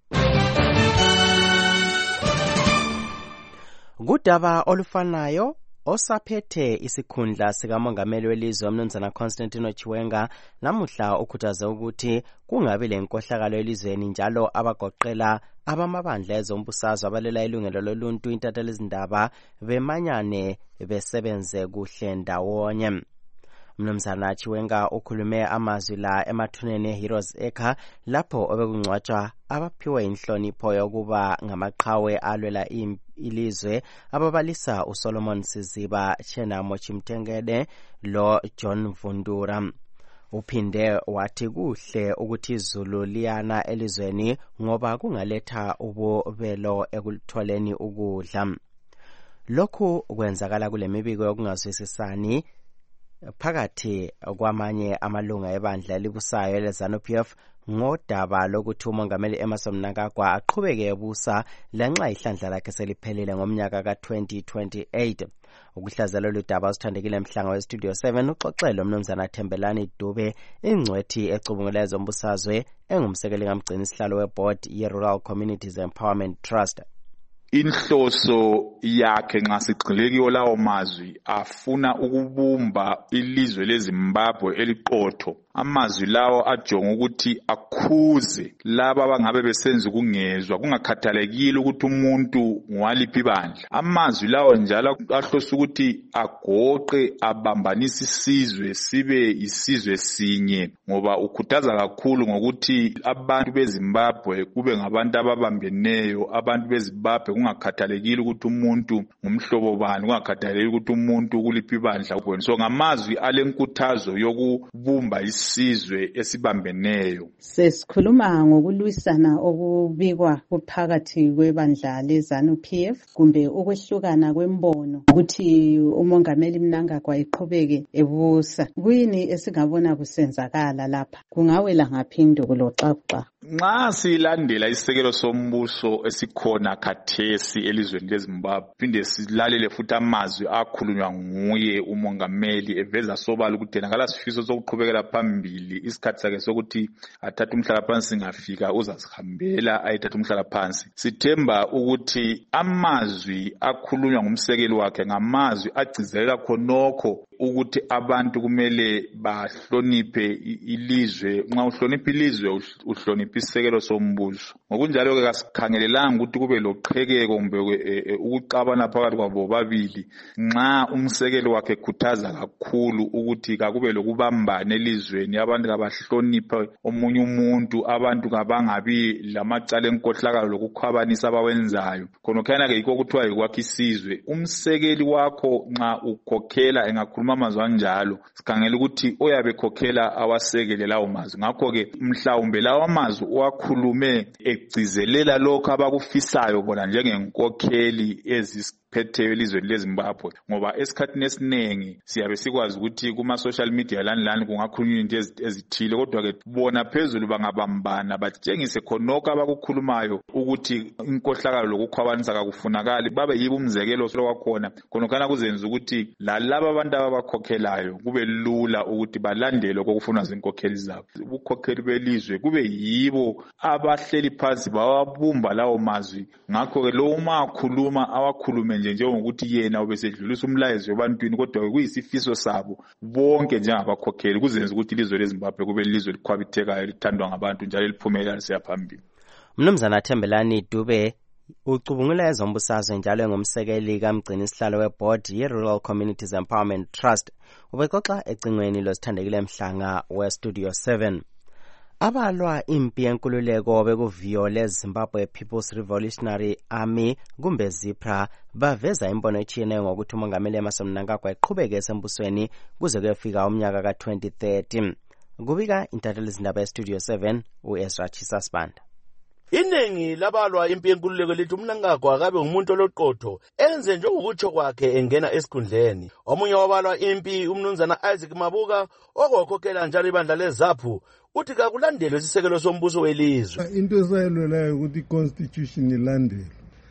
Kudaba olufanayo osaphethe isikhundla sikamongameli welizwe uMnumzana Constantino Chiwenga namuhla ukhuthaze ukuthi kungabi lenkohlakalo elizweni njalo abagoqela abamabandla ezombusazwe abalela ilungelo loluntu intatheli izindaba bemanyane besebenze kuhle ndawonye. Mnumzana Chiwenga ukhulume amazwi la emathuneni eHeroes Acre lapho obekungcwatshwa abaphiwe inhlonipho yokuba ngamaqhawe alwela ilizwe ababalisa uSolomon Siziba, Chenamo Chimtengede lo John Vundura. Uphinde wathi kuhle ukuthi izulu liyana elizweni ngoba kungaletha ububelo ekutholeni ukudla. Lokhu kwenzakala kule mibiko yokungazwisisani phakathi kwamanye amalunga ebandla elibusayo ele-ZANU-PF ngodaba lokuthi umongameli Emmerson Mnangagwa aqhubeke ebusa lanxa ihlandla lakhe seliphelile ngomnyaka ka-2028. Ukuhlazela lolu daba usithandekile emhlanga weStudio 7 uxoxelo uMnumzana Thembelani Dube, ingcwethi ecubungula ezombusazwe engumsekeli kamgcini isihlalo weboard ye-Rural Communities Empowerment Trust. Inhloso yakhe nxa sigxilekiyo lawo mazwi afuna ukubumba ilizwe leZimbabwe eliqotho. Amazwi lawo ajonga ukuthi akhuze laba abangabe besenza ukungezwa kungakhathalekile ukuthi umuntu ngwaliphi bandla. Amazwi lawo njalo ahlosa ukuthi agoqe abambanisa isizwe sibe isizwe sinye ngoba ukhuthaza kakhulu ngokuthi abantu beZimbabwe kube ngabantu ababambeneyo. Abantu beZimbabwe kungakhathalekile ukuthi umuntu ngumhlobo bani, kungakhathalekile ukuthi umuntu kuliphi bandla. So ngamazwi alenkuthazo yokubumba isizwe esibambeneyo. Sesikhuluma ngokulwisana okubikwa kuphakathi kwebandla le-ZANU-PF kumbe ukwehlukana kwembono ukuthi umongameli Mnangagwa iqhubeke ebusa. Kuyini esingabona kusenzakala lapha? Kungawela ngaphi induku lo xaxa? Nxa silandela isisekelo sombuso esikhona khathesi elizweni leZimbabwe, phinde silalele futhi amazwi akhulunywa nguye umongameli eveza sobala ukuthi yena ngalasifiso sokuqhubekela phambili isikhathi sakhe sokuthi athathe umhlalaphansi ngafika uzasihambela ayethatha umhlalaphansi. Sithemba ukuthi amazwi akhulunywa ngumsekeli wakhe ngamazwi agcizelela khonokho ukuthi abantu kumele bahloniphe ilizwe. Nxa uhlonipha ilizwe uhlonipha isisekelo sombuso. Ngokunjalo ke kasikhangelelanga ukuthi kube loqhekeko kumbe ukuxabana phakathi kwabo babili nxa umsekeli wakhe khuthaza kakhulu ukuthi kakube lokubambana elizweni, abantu kabahloniphe omunye umuntu, abantu kabangabi lamacala enkohlakalo lokukhwabanisa abawenzayo. Khonokhana ke yikho kuthiwa yikwakha isizwe. Umsekeli wakho nxa ukhokhela engakhuluma amazwi anjalo, sikhangela ukuthi oyabe khokhela awasekele lawo mazwi. Ngakho ke mhlawumbe lawo amazwi owakhulume egcizelela lokho abakufisayo bona njengenkokheli eziphetheyo elizweni leZimbabwe, ngoba esikhathini esiningi siyabe sikwazi ukuthi kuma social media lani kungakhulunywa into ezithile, kodwa ke bona phezulu bangabambana batshengise khonokho abakukhulumayo ukuthi inkohlakalo lokukhwabanisa kakufunakali, babe yibo umzekelo lokwakhona khonokhana kuzenza ukuthi lalabo abantu abakhokhelayo kube lula ukuthi balandele okufunwa zinkokheli zabo. Ubukhokheli belizwe kube yibo abahleli phansi bawabumba lawo mazwi. Ngakho ke lo uma akhuluma awakhulume njengokuthi yena ubesedlulisa umlayezo ebantwini, kodwa kuyisifiso sabo bonke njengabakhokheli kuzenza ukuthi ilizwe leZimbabwe kube ilizwe elikhwabithekayo lithandwa ngabantu njalo liphumelela lisiya phambili. Mnumzana Thembelani Dube ucubungula ezombusazwe njalo engumsekeli kamgcini isihlalo weboard ye-Rural Communities Empowerment Trust ubexoxa ecingweni losithandekile Mhlanga we-Studio 7. Abalwa impi yenkululeko bekuviyo leZimbabwe People's Revolutionary Army kumbe ZIPRA baveza imbono etshiyeneyo ngokuthi umongameli Emmerson Mnangagwa eqhubeke esembusweni kuze kuyefika umnyaka ka-2030. Kubika intatheli izindaba ye-Studio 7 u-Ezra Chisasbanda. Iningi labalwa impi yenkululeko lithi uMnangagwa akabe ngumuntu oloqotho enze njengokutsho kwakhe engena esikhundleni. Omunye wabalwa impi umnumzana Isaac Mabuka okukhokhela njalo ibandla leZAPU uthi kakulandelwe isisekelo sombuso welizwe. Into esayelwelayo ukuthi iconstitution ilandelwe,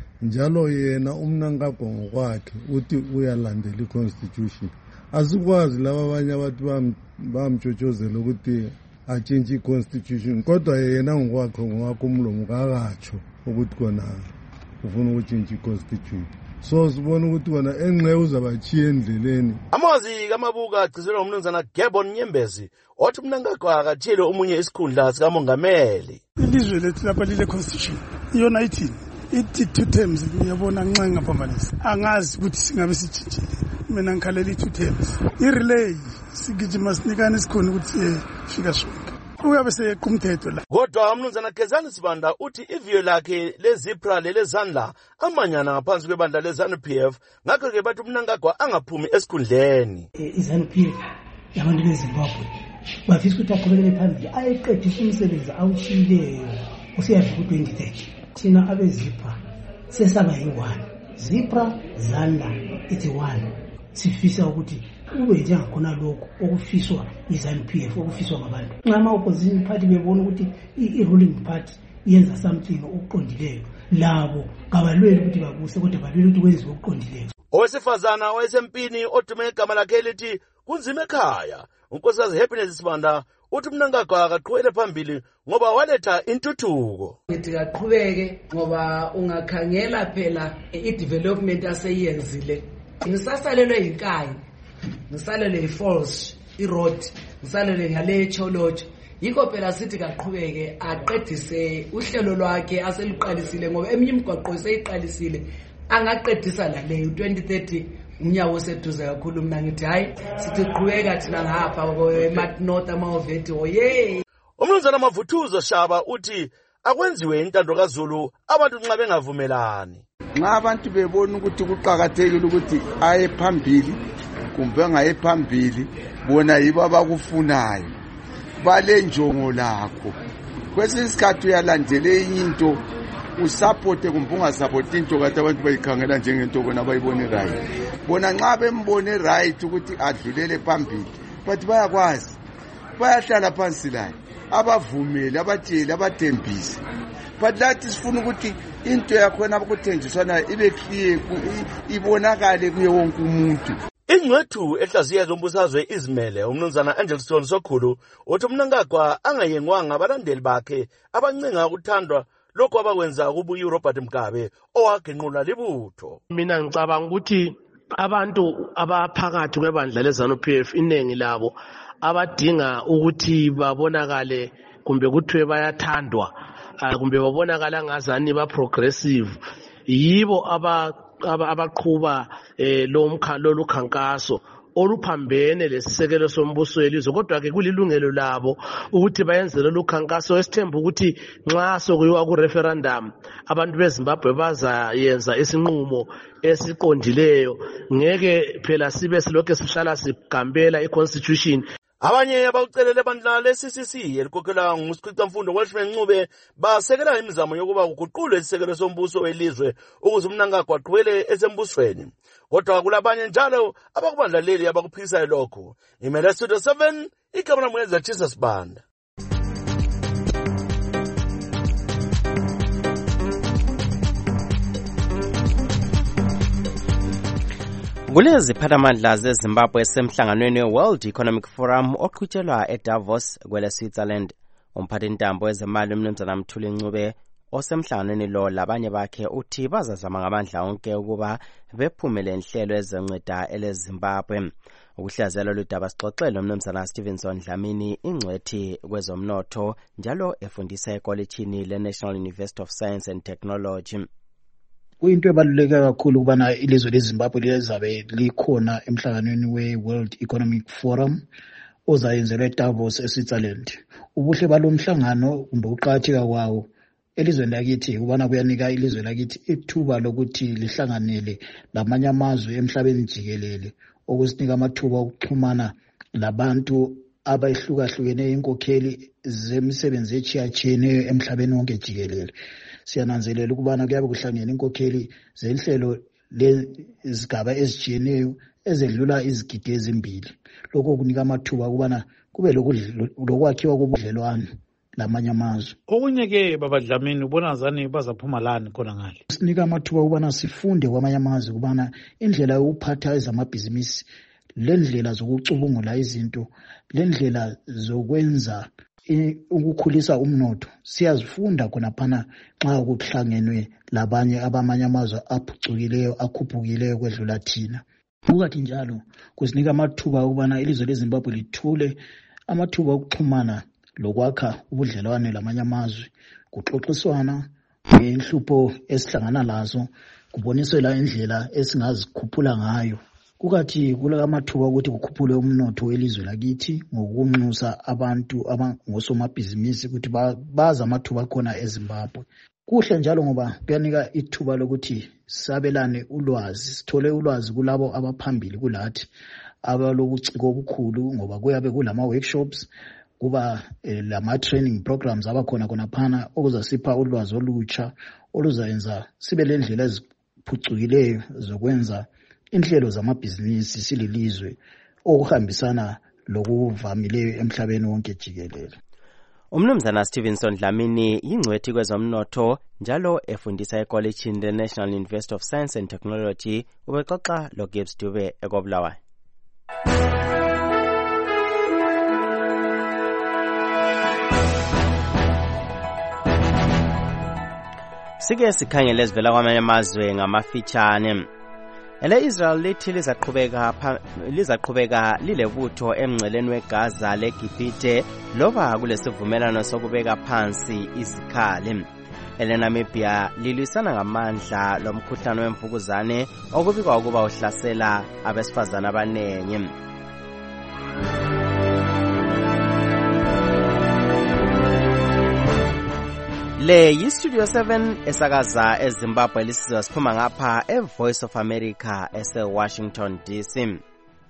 njalo yena uMnangagwa ngokwakhe uthi uyalandela iconstitution. Asikwazi laba abanye abantu bamtshotshozela ukuthi atshintshe iconstitution, kodwa yena ngokwakhe umlomo kakatsho ukuthi kona ufuna ukutshintsha iconstitution. So sibona ukuthi kona enxe uzabachiya endleleni. Amazwi kaMabuka agcizelwa umnumzana Gebon Nyembezi othi uMnangagwa akathile omunye isikhundla sikamongameli. Ilizwe lethu lapha lile constitution iyona ithini ithi 2 terms. Ngiyabona nxa ngaphambanisa angazi ukuthi singabe sitshintshile. Mina ngikhalela 2 terms. I-relay sigijima sinikana isikhona ukuthi fika sonke uyabe sequmthetho la. Kodwa umnumzana Kezani Sibanda uthi iviyo lakhe leZIPRA lelezandla amanyana ngaphansi kwebandla leZANU-PF, ngakho ke bathi uMnangagwa angaphumi esikhundleni. iZANU-PF yabantu beZimbabwe bafisa ukuthi aqhubekele phambili ayeqedisa umsebenzi awutshiyileyo usiyadlula ku-2030. Thina abeZIPRA sesaba yi-1, ZIPRA ZANLA ithi 1. Sifisa ukuthi ube njengakhona lokho okufiswa yiZANU-PF okufiswa ngabantu. Nxa opposition party bebona ukuthi i-ruling party yenza something okuqondileyo, labo kabalweli ukuthi babuse kodwa balweli ukuthi kwenziwe okuqondileyo. Owesifazana owayesempini odume igama lakhe lithi kunzima ekhaya unkosikazi Happiness Sibanda uthi uMnangagwa akaqhubekele phambili ngoba waletha intuthuko. Ngithi kaqhubeke ngoba ungakhangela phela i-development aseyenzile. Ngisasalelwe yinkayi, ngisalelwe yi-falls, i-road, ngisalelwe ngale cholocho. Yikho phela sithi kaqhubeke aqedise uhlelo lwakhe aseluqalisile ngoba eminye imigwaqo seyiqalisile angaqedisa la leyo 2030 umnyaka oseduze kakhulu. Mina ngithi hayi sithi qhubeka thina ngapha eMatnorth amaoveti oye. Umnumzana Mavuthuzo Shaba uthi akwenziwe intando kaZulu abantu nxa bengavumelani. Nxa abantu bebona ukuthi kuqhakathekile ukuthi aye phambili kumbe angaye phambili, bona yibo abakufunayo bale njongo lakho. Kwesinye isikhathi uyalandela into usupporte kumbe ungasupporti into kathi abantu bayikhangela njengento bona bayibone right. Bona nxa bembone right ukuthi adlulele phambili, but bayakwazi bayahlala phansi la abavumeli abatsheli abathembisi but lathi sifuna ukuthi into yakhona abakuthenjiswanayo ibe clear ibonakale kuye wonke umuntu. Ingcwethu ehlaziya zombusazwe izimele umnumzana Angelson Sokhulu uthi uMnangagwa angayengwanga abalandeli bakhe abancenga ukuthandwa lokho abakwenza kubuye Robert Mugabe owagenqula libutho. Mina ngicabanga ukuthi abantu abaphakathi kwebandla leZANU-PF iningi labo abadinga ukuthi babonakale kumbe kuthiwe bayathandwa kumbe babonakala ngazani ba progressive yibo abaqhuba lolu khankaso oluphambene lesisekelo sombuso welizwe. Kodwa ke kulilungelo labo ukuthi bayenze lolu khankaso esithemba ukuthi nxa sokuyiwa ku referendum abantu beZimbabwe bazayenza isinqumo esiqondileyo. Ngeke phela sibe silokho sihlala sigambela iconstitution. Abanye abawucelele bandla le-CCC elikhokelwa nguSikhwicamfundo Welshman Ncube basekela imizamo yokuba kuguqulwe isisekelo sombuso welizwe ukuze uMnangagwa aqhubele esembusweni. Kodwa kulabanye njalo abakubandla leli abakuphikisayo lokho. Imele Studio 7 ikamera mwenza Jesus Banda. Kulezi phathamandla zeZimbabwe esemhlanganweni we-World Economic Forum oqhutshelwa eDavos kwele Switzerland. Umphathintambo wezemali uMnumzana Mthuli Ncube osemhlanganweni lo labanye bakhe uthi bazazama ngamandla onke ukuba bephumele inhlelo ezonceda eleZimbabwe. Ukuhlazela ludaba sixoxele uMnumzana Stevenson Dlamini ingcwethi kwezomnotho njalo efundisa ekolejini le-National University of Science and Technology. Kuyinto ebaluleke kakhulu ukubana ilizwe leZimbabwe lizabe likhona emhlanganweni we-World Economic Forum ozayenzelwa eDavos eSwitzerland. Ubuhle balomhlangano kumbe uqhatheka kwawo elizweni lakithi ukubana kuyanika ilizwe lakithi ithuba lokuthi lihlanganele lamanye amazwe emhlabeni jikelele okusinika amathuba okuxhumana labantu abahlukahlukeneyo inkokheli zemisebenzi echiyachiyeneyo emhlabeni wonke jikelele. Siyananzelela ukubana kuyabe kuhlangene inkokheli zenhlelo lezigaba ezijiyeneyo ezedlula izigidi ezimbili. Lokho kunika amathuba ukubana kube lokwakhiwa kobudlelwano lamanye amazwe. Okunye ke baba Dlamini ubona zani bazaphuma lani khona ngale. Sinika amathuba ukubana sifunde kwamanye amazwe ukubana indlela yokuphatha ezamabhizinisi, lendlela zokucubungula izinto, lendlela zokwenza ukukhulisa umnotho siyazifunda khonaphana nxa kuhlangenwe labanye abamanye amazwe aphucukileyo akhuphukileyo kwedlula thina. Bukathi njalo kusinika amathuba ukubana ilizwe leZimbabwe lithule amathuba okuxhumana lokwakha ubudlelwane lamanye amazwe, kuxoxiswana ngenhlupho esihlangana lazo, kubonisela indlela esingazikhuphula ngayo. Kukathi kulamathuba ukuthi kukhuphule umnotho welizwe lakithi ngokunxusa abantu abangosomabhizinisi ukuthi baza amathuba khona eZimbabwe. Kuhle njalo ngoba kuyanika ithuba lokuthi sabelane ulwazi, sithole ulwazi kulabo abaphambili kulathi abalobuciko obukhulu ngoba kuyabe kulama workshops, kuba lama training programs abakhona khonaphana okuzasipha ulwazi olutsha oluzayenza sibe lendlela eziphucukileyo zokwenza inhlelo zamabhizinisi sililizwe okuhambisana lokuvamileyo emhlabeni wonke jikelele. Umnumzana Stevenson Dlamini yingcwethi kwezomnotho njalo efundisa ekolejini le-National University of Science and Technology ubexoxa loGibbs Dube ekobulawayo. Sike sikhangele ezivela kwamanye amazwe ngamafitshane. Israel lithi lizaqhubeka lilebutho emngceleni weGaza leGibhithe loba kulesivumelano sokubeka phansi izikhali. ENamibia lilwisana ngamandla lomkhuhlane wemvukuzane okubikwa ukuba uhlasela abesifazana abanengi. Le yiStudio 7 esakaza eZimbabwe lisizwa siphuma ngapha eVoice of America eseWashington DC.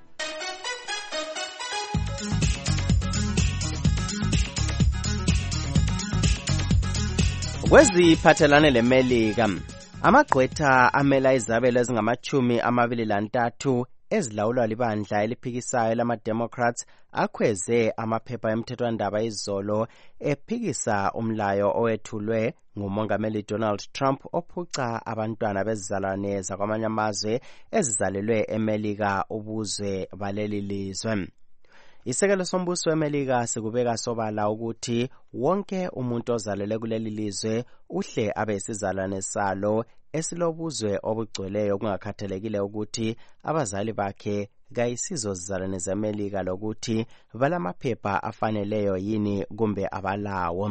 Kweziphathelane leMelika, amagqwetha amela izabelo ezingama-23 ezilawulwa libandla eliphikisayo lama-Democrats akhweze amaphepha emthethwandaba izolo ephikisa umlayo owethulwe ngumongameli Donald Trump ophuca abantwana bezizalwane zakwamanye amazwe ezizalelwe eMelika ubuzwe baleli lizwe. Isekelo sombuso weMelika sikubeka sobala ukuthi wonke umuntu ozalelwe kuleli lizwe uhle abe isizalwane salo esilobuzwe obugcweleyo kungakhathalekile ukuthi abazali bakhe kayisizo zizalwane zeMelika lokuthi balamaphepha afaneleyo yini kumbe abalawo.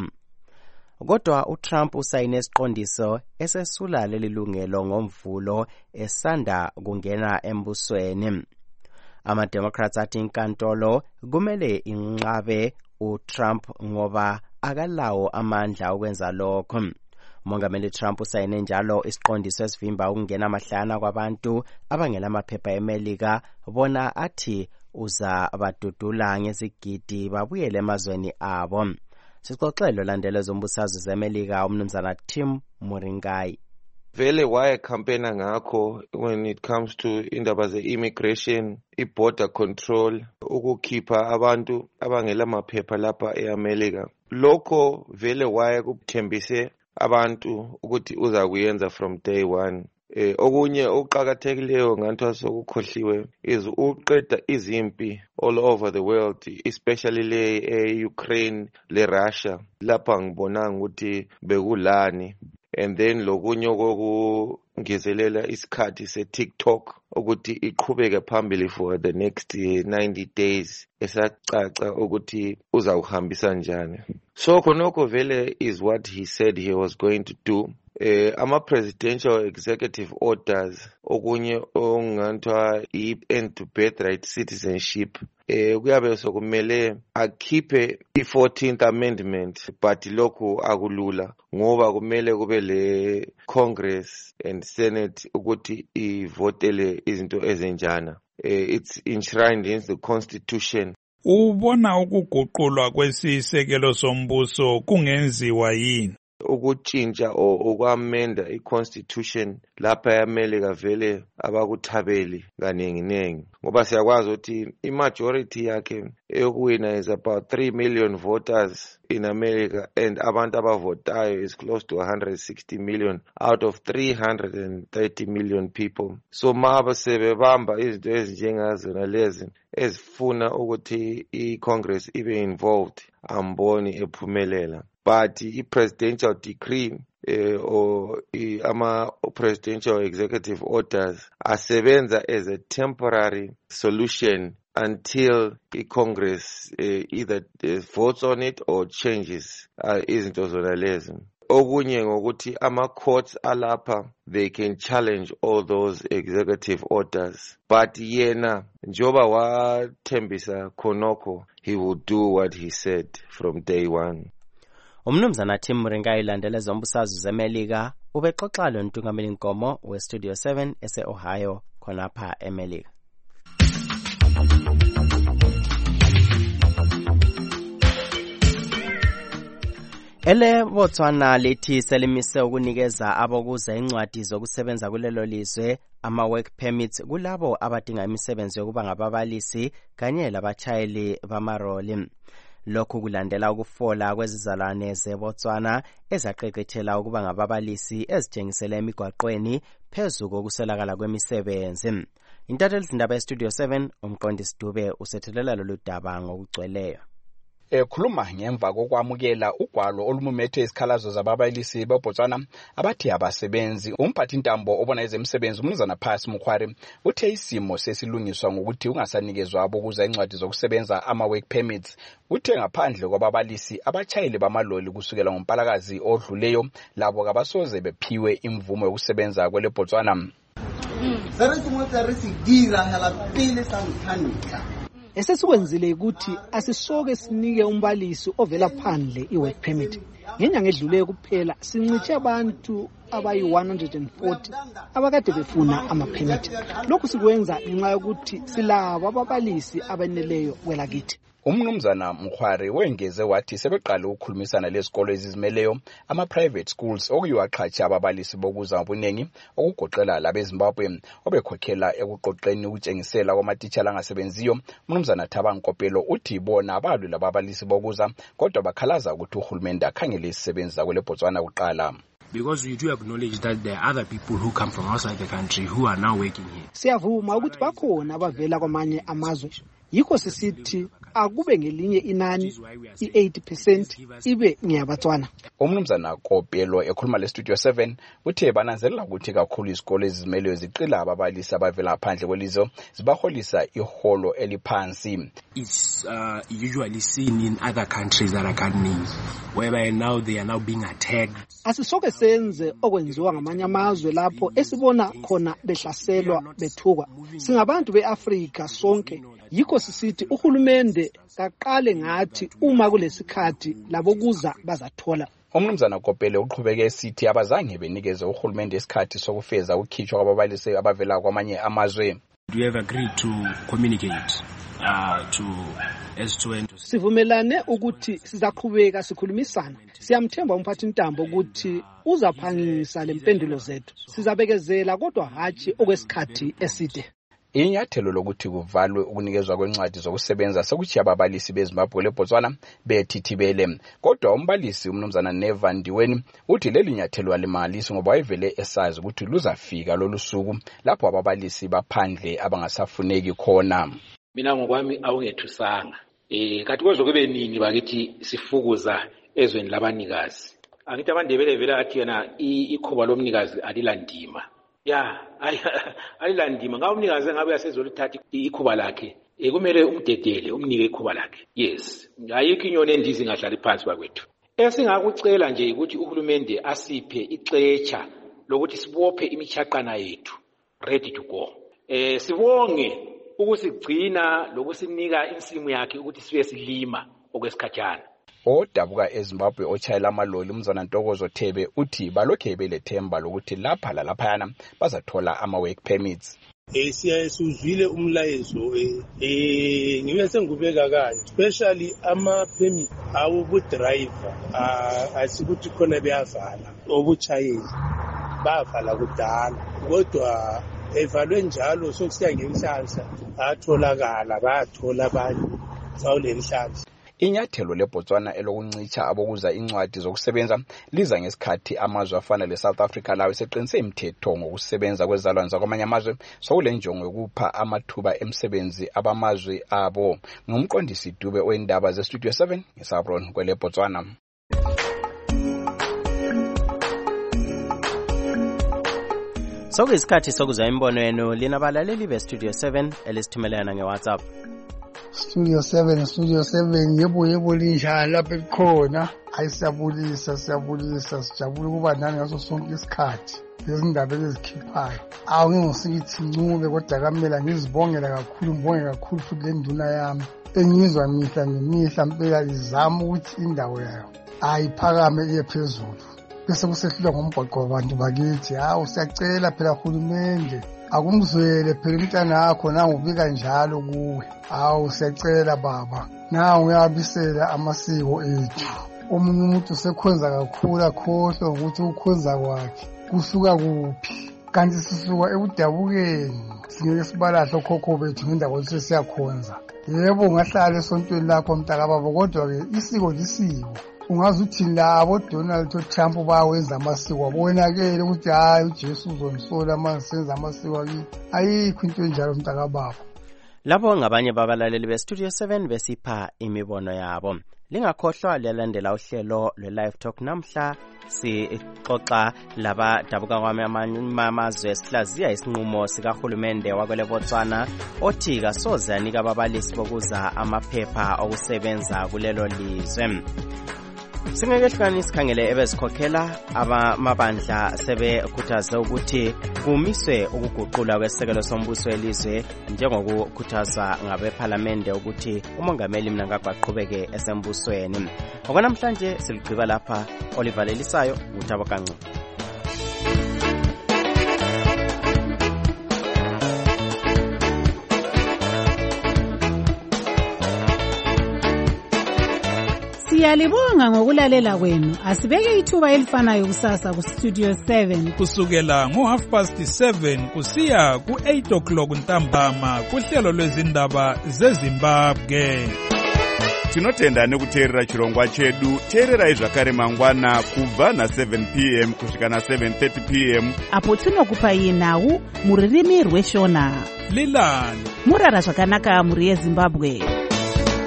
Kodwa uTrump usayine isiqondiso esesula leli lungelo ngoMvulo esanda kungena embusweni. Ama-Democrats athi inkantolo kumele inqabe uTrump ngoba akalawo amandla okwenza lokho. Umongameli Trump usayine njalo isiqondiso esivimba ukungena amahlana kwabantu abangelamaphepha eMelika bona athi uza badudula ngezigidi babuyele emazweni abo. Sixoxelo landele zombusazwe zeMelika umnumzana Tim Muringai. Vele waya campaigna ngakho when it comes to indaba ze-immigration, i-border control, ukukhipha abantu abangelamaphepha lapha eAmelika. Lokho vele waya kuthembise abantu ukuthi uza kuyenza from day one. Okunye okuqhakathekileyo nganto sokukhohliwe is uqeda izimpi all over the world, especially le Ukraine le Russia, lapha ngibona ukuthi bekulani. And then lokunye kokungezelela isikhathi se-TikTok ukuthi iqhubeke phambili for the next 90 days esacaca ukuthi uzawuhambisa njani. So khonokho vele is what he said he was going to do. Ama-presidential executive orders okunye onganthwa i-end to birthright citizenship kuyabe sokumele akhiphe i-14th amendment, but lokhu akulula ngoba kumele kube le Congress and Senate ukuthi ivotele izinto ezinjana. It's enshrined in the Constitution. Ubona ukuguqulwa kwesisekelo sombuso kungenziwa yini? Ukutshintsha ukwamenda i-Constitution lapha eAmelika vele abakuthabeli kaningi ngoba siyakwazi ukuthi i-majority yakhe eyokuwina is about 3 million voters in America, and abantu abavotayo is close to 160 million out of 330 million people. So maba sebebamba izinto ezinjengazona lezi ezifuna ukuthi i-Congress ibe involved, amboni ephumelela. But i-presidential decree or ama-presidential executive orders asebenza as a temporary solution until i-Congress either votes on it or changes izinto zona lezi. Okunye ngokuthi ama-courts alapha, they can challenge all those executive orders. But yena, njoba wathembisa khonokho, he will do what he said from day one. Umnumzana Tim Muringai landele zombusazwe zeMelika ubexoxa lo ntungameli Nkomo weStudio 7 ese-Ohio khonapha eMelika. Ele Botswana lithi selimise ukunikeza abokuza incwadi zokusebenza kulelo lizwe ama-work permits kulabo abadinga imisebenzi yokuba ngababalisi kanye labatshayeli bamaroli. Lokhu kulandela ukufola kwezizalwane zeBotswana ezaqeqethela ukuba ngababalisi ezitshengisela emigwaqweni phezu kokuswelakala kwemisebenzi. Intatheli zindaba yeStudio 7 umqondisi Dube usethelela lolu daba ngokugcweleyo. Ekhuluma ngemva kokwamukela ugwalo olumumethe isikhalazo zababalisi beBotswana abathi abasebenzi, umphathi ntambo obona ezemisebenzi umnumzana Phasi Mukhwari uthe isimo sesilungiswa ngokuthi ungasanikezwa abokuza incwadi zokusebenza ama-work permits. Uthe ngaphandle kwababalisi abatshayeli bamaloli kusukela ngoMpalakazi odluleyo labo kabasoze bephiwe imvumo yokusebenza kwele Botswana. Esesikwenzile ukuthi asisoke sinike umbalisi ovela phandle i-work permit. Ngenyanga edluleyo kuphela sinciche abantu abayi-140 abakade befuna ama-permit. Lokhu sikwenza ngenxa yokuthi silabo ababalisi abaneleyo kwelakithi. Umnumzana Mkhwari wengeze wathi sebeqala ukukhulumisana lezikolo ezizimeleyo ama-private schools okuyiwaqhatsha ababalisi bokuza ngobuningi okugoqela labeZimbabwe obekhokhela ekuqoqeni ukutshengisela kwamatitshala angasebenziyo. Umnumzana Thabang Kopelo uthi bona abalwi lababalisi bokuza kodwa bakhalaza ukuthi uhulumende akhangele isisebenzi zakwele Botswana kuqala. Because we do acknowledge that there are other people who come from outside the country who are now working here. Siyavuma ukuthi bakhona abavela kwamanye amazwe. Yikho sisithi akube ngelinye inani i-80% ibe ngeyabatswana. Umnumzana Kopelo ekhuluma le-Studio 7 uthe bananzelela ukuthi kakhulu izikolo ezizimeleyo ziqila ababalisi abavela phandle kwelizwe zibaholisa iholo eliphansi. It's usually seen in other countries that I can't name, whereby now they are now being attacked. Asisoke senze okwenziwa ngamanye amazwe lapho esibona khona behlaselwa bethukwa. Singabantu beAfrika sonke. Yikho sisithi uhulumende kaqale ngathi uma kulesikhathi labo kuza bazathola. Umnumzana Kopele uqhubeke esithi abazange benikeze uhulumende isikhathi sokufeza ukukhitshwa kwababalisi abavela kwamanye amazwe. We have agreed to communicate Sivumelane ukuthi sizaqhubeka sikhulumisana. Siyamthemba umphathintambo ukuthi uzaphangisa lempendulo zethu. Sizabekezela kodwa hathi okwesikhathi eside. Inyathelo lokuthi kuvalwe ukunikezwa kwencwadi zokusebenza sekuthi ababalisi beZimbabwe leBotswana bethithibele. Kodwa umbalisi umnumzana Neva Ndiweni uthi leli nyathelo alimalisi ngoba wayevele esazi ukuthi luzafika lolu suku lapho ababalisi baphandle abangasafuneki khona. Mina ngokwami awungethusanga. Kathi kwezokube nini bakithi sifukuza ezweni labanikazi. Angithi abandebele vele athi yena ikhoba lomnikazi alilandima. Ya, alilandima ngabe umnikazi ngabe yasezolithatha ikhuba lakhe kumele umdedele umnike ikhuba lakhe. Yes, ayikho inyoni endizi ngahlala phansi bakwethu. Esingakucela nje ukuthi uhulumende asiphe ixetsha lokuthi sibophe imichaqana yethu ready to go. Sibonge ukusigcina lokusinika insimu yakhe ukuthi sibe silima okwesikhatshana. Odabuka eZimbabwe ochayela amaloli umzana Ntokozo Thebe uthi balokhe belethemba lokuthi lapha lalaphayana bazathola ama-work permits. Siyazwile umlayezo ngibe sengubeka kanje especially ama-permit awobudriver asikuthi khona beyavala obuchayeli bavala kudala kodwa evalwe njalo sokusiya ngenhlanhla atholakala bathola abantu sawule nhlanhla. Inyathelo leBotswana elokuncitsha abokuza incwadi zokusebenza liza ngesikhathi amazwe afana leSouth Africa lawo seqinise imithetho ngokusebenza kwezalwane zakwamanye amazwe sokule njongo yokupha amathuba emsebenzi abamazwe abo. Ngumqondisi Dube oindaba zeStudio 7 ngeSabron kweleBotswana. Sokuyisikhathi sokuzwa imbono yenu linabalaleli beStudio 7 elisithumelana ngeWhatsApp. Studio 7 yebo linjani lapha ekhona. Ayisiyabulisa sijabule kuba nani ngaso sonke isikhathi lezindaba ezikhiphayo. Ngingosikithi ncube kodwa kamela ngizibongela kakhulu futhi le nduna yami engizwa mihla nemihla mpela izama ukuthi indawo yayo ayiphakame iye phezulu. Bese kusehlulwa ngomgwaqo wabantu bakithi. Siyacela phela uhulumende akumzwele phela umntana wakho nangubika njalo kuwe. Siyacela baba, nawe uyabisela amasiko ethu. Omunye umuntu sekhonza kakhulu akhohlwa ukuthi ukhonza kwakhe kusuka kuphi. Kanti sisuka ebudabukeni singeke sibalahle okhokho bethu ngendawo ukuthi siyakhonza. Yebo ungahlala esontweni lakho mntakababa kodwa-ke isiko lisiko. Ungazi uthi labo Donald Trump bawenza amasiko abonakele ukuthi uJesu uzomsola manje senza amasiko akithi. Ayikho into enjalo mntakababa. Lapho ngabanye babalaleli beStudio 7 besipha imibono yabo. Lingakhohlwa liyalandela uhlelo lwe-Live Talk namhla sixoxa laba dabuka kwamazwe sihlaziya isinqumo sikahulumende wakwele Botswana othi kasoze anika ababalisi bokuza amaphepha okusebenza kulelo lizwe. Singekehlukani sikhangele ebezikhokhela abamabandla sebekhuthaza ukuthi kumiswe ukuguqula kwesekelo sombuso welizwe njengokukhuthaza ngabeParliament ukuthi umongameli Mnangagwa aqhubeke esembusweni. Okwanamhlanje siligqiba lapha. Oliver Lelisayo, uThabo Kancu. Siyalibonga ngokulalela kwenu. Asibeke ithuba elifanayo kusasa ku Studio 7 kusukela ngo7:30 kusiya ku8:00 ntambama kuhlelo lwezindaba zeZimbabwe. Tinotenda nekuteerera chirongwa chedu. Teererai zvakare mangwana kubva na7 p.m. kusvika na7:30 p.m. apo tinokupai nhau muririmi rweshona. Lilani murara zvakanaka muri yeZimbabwe.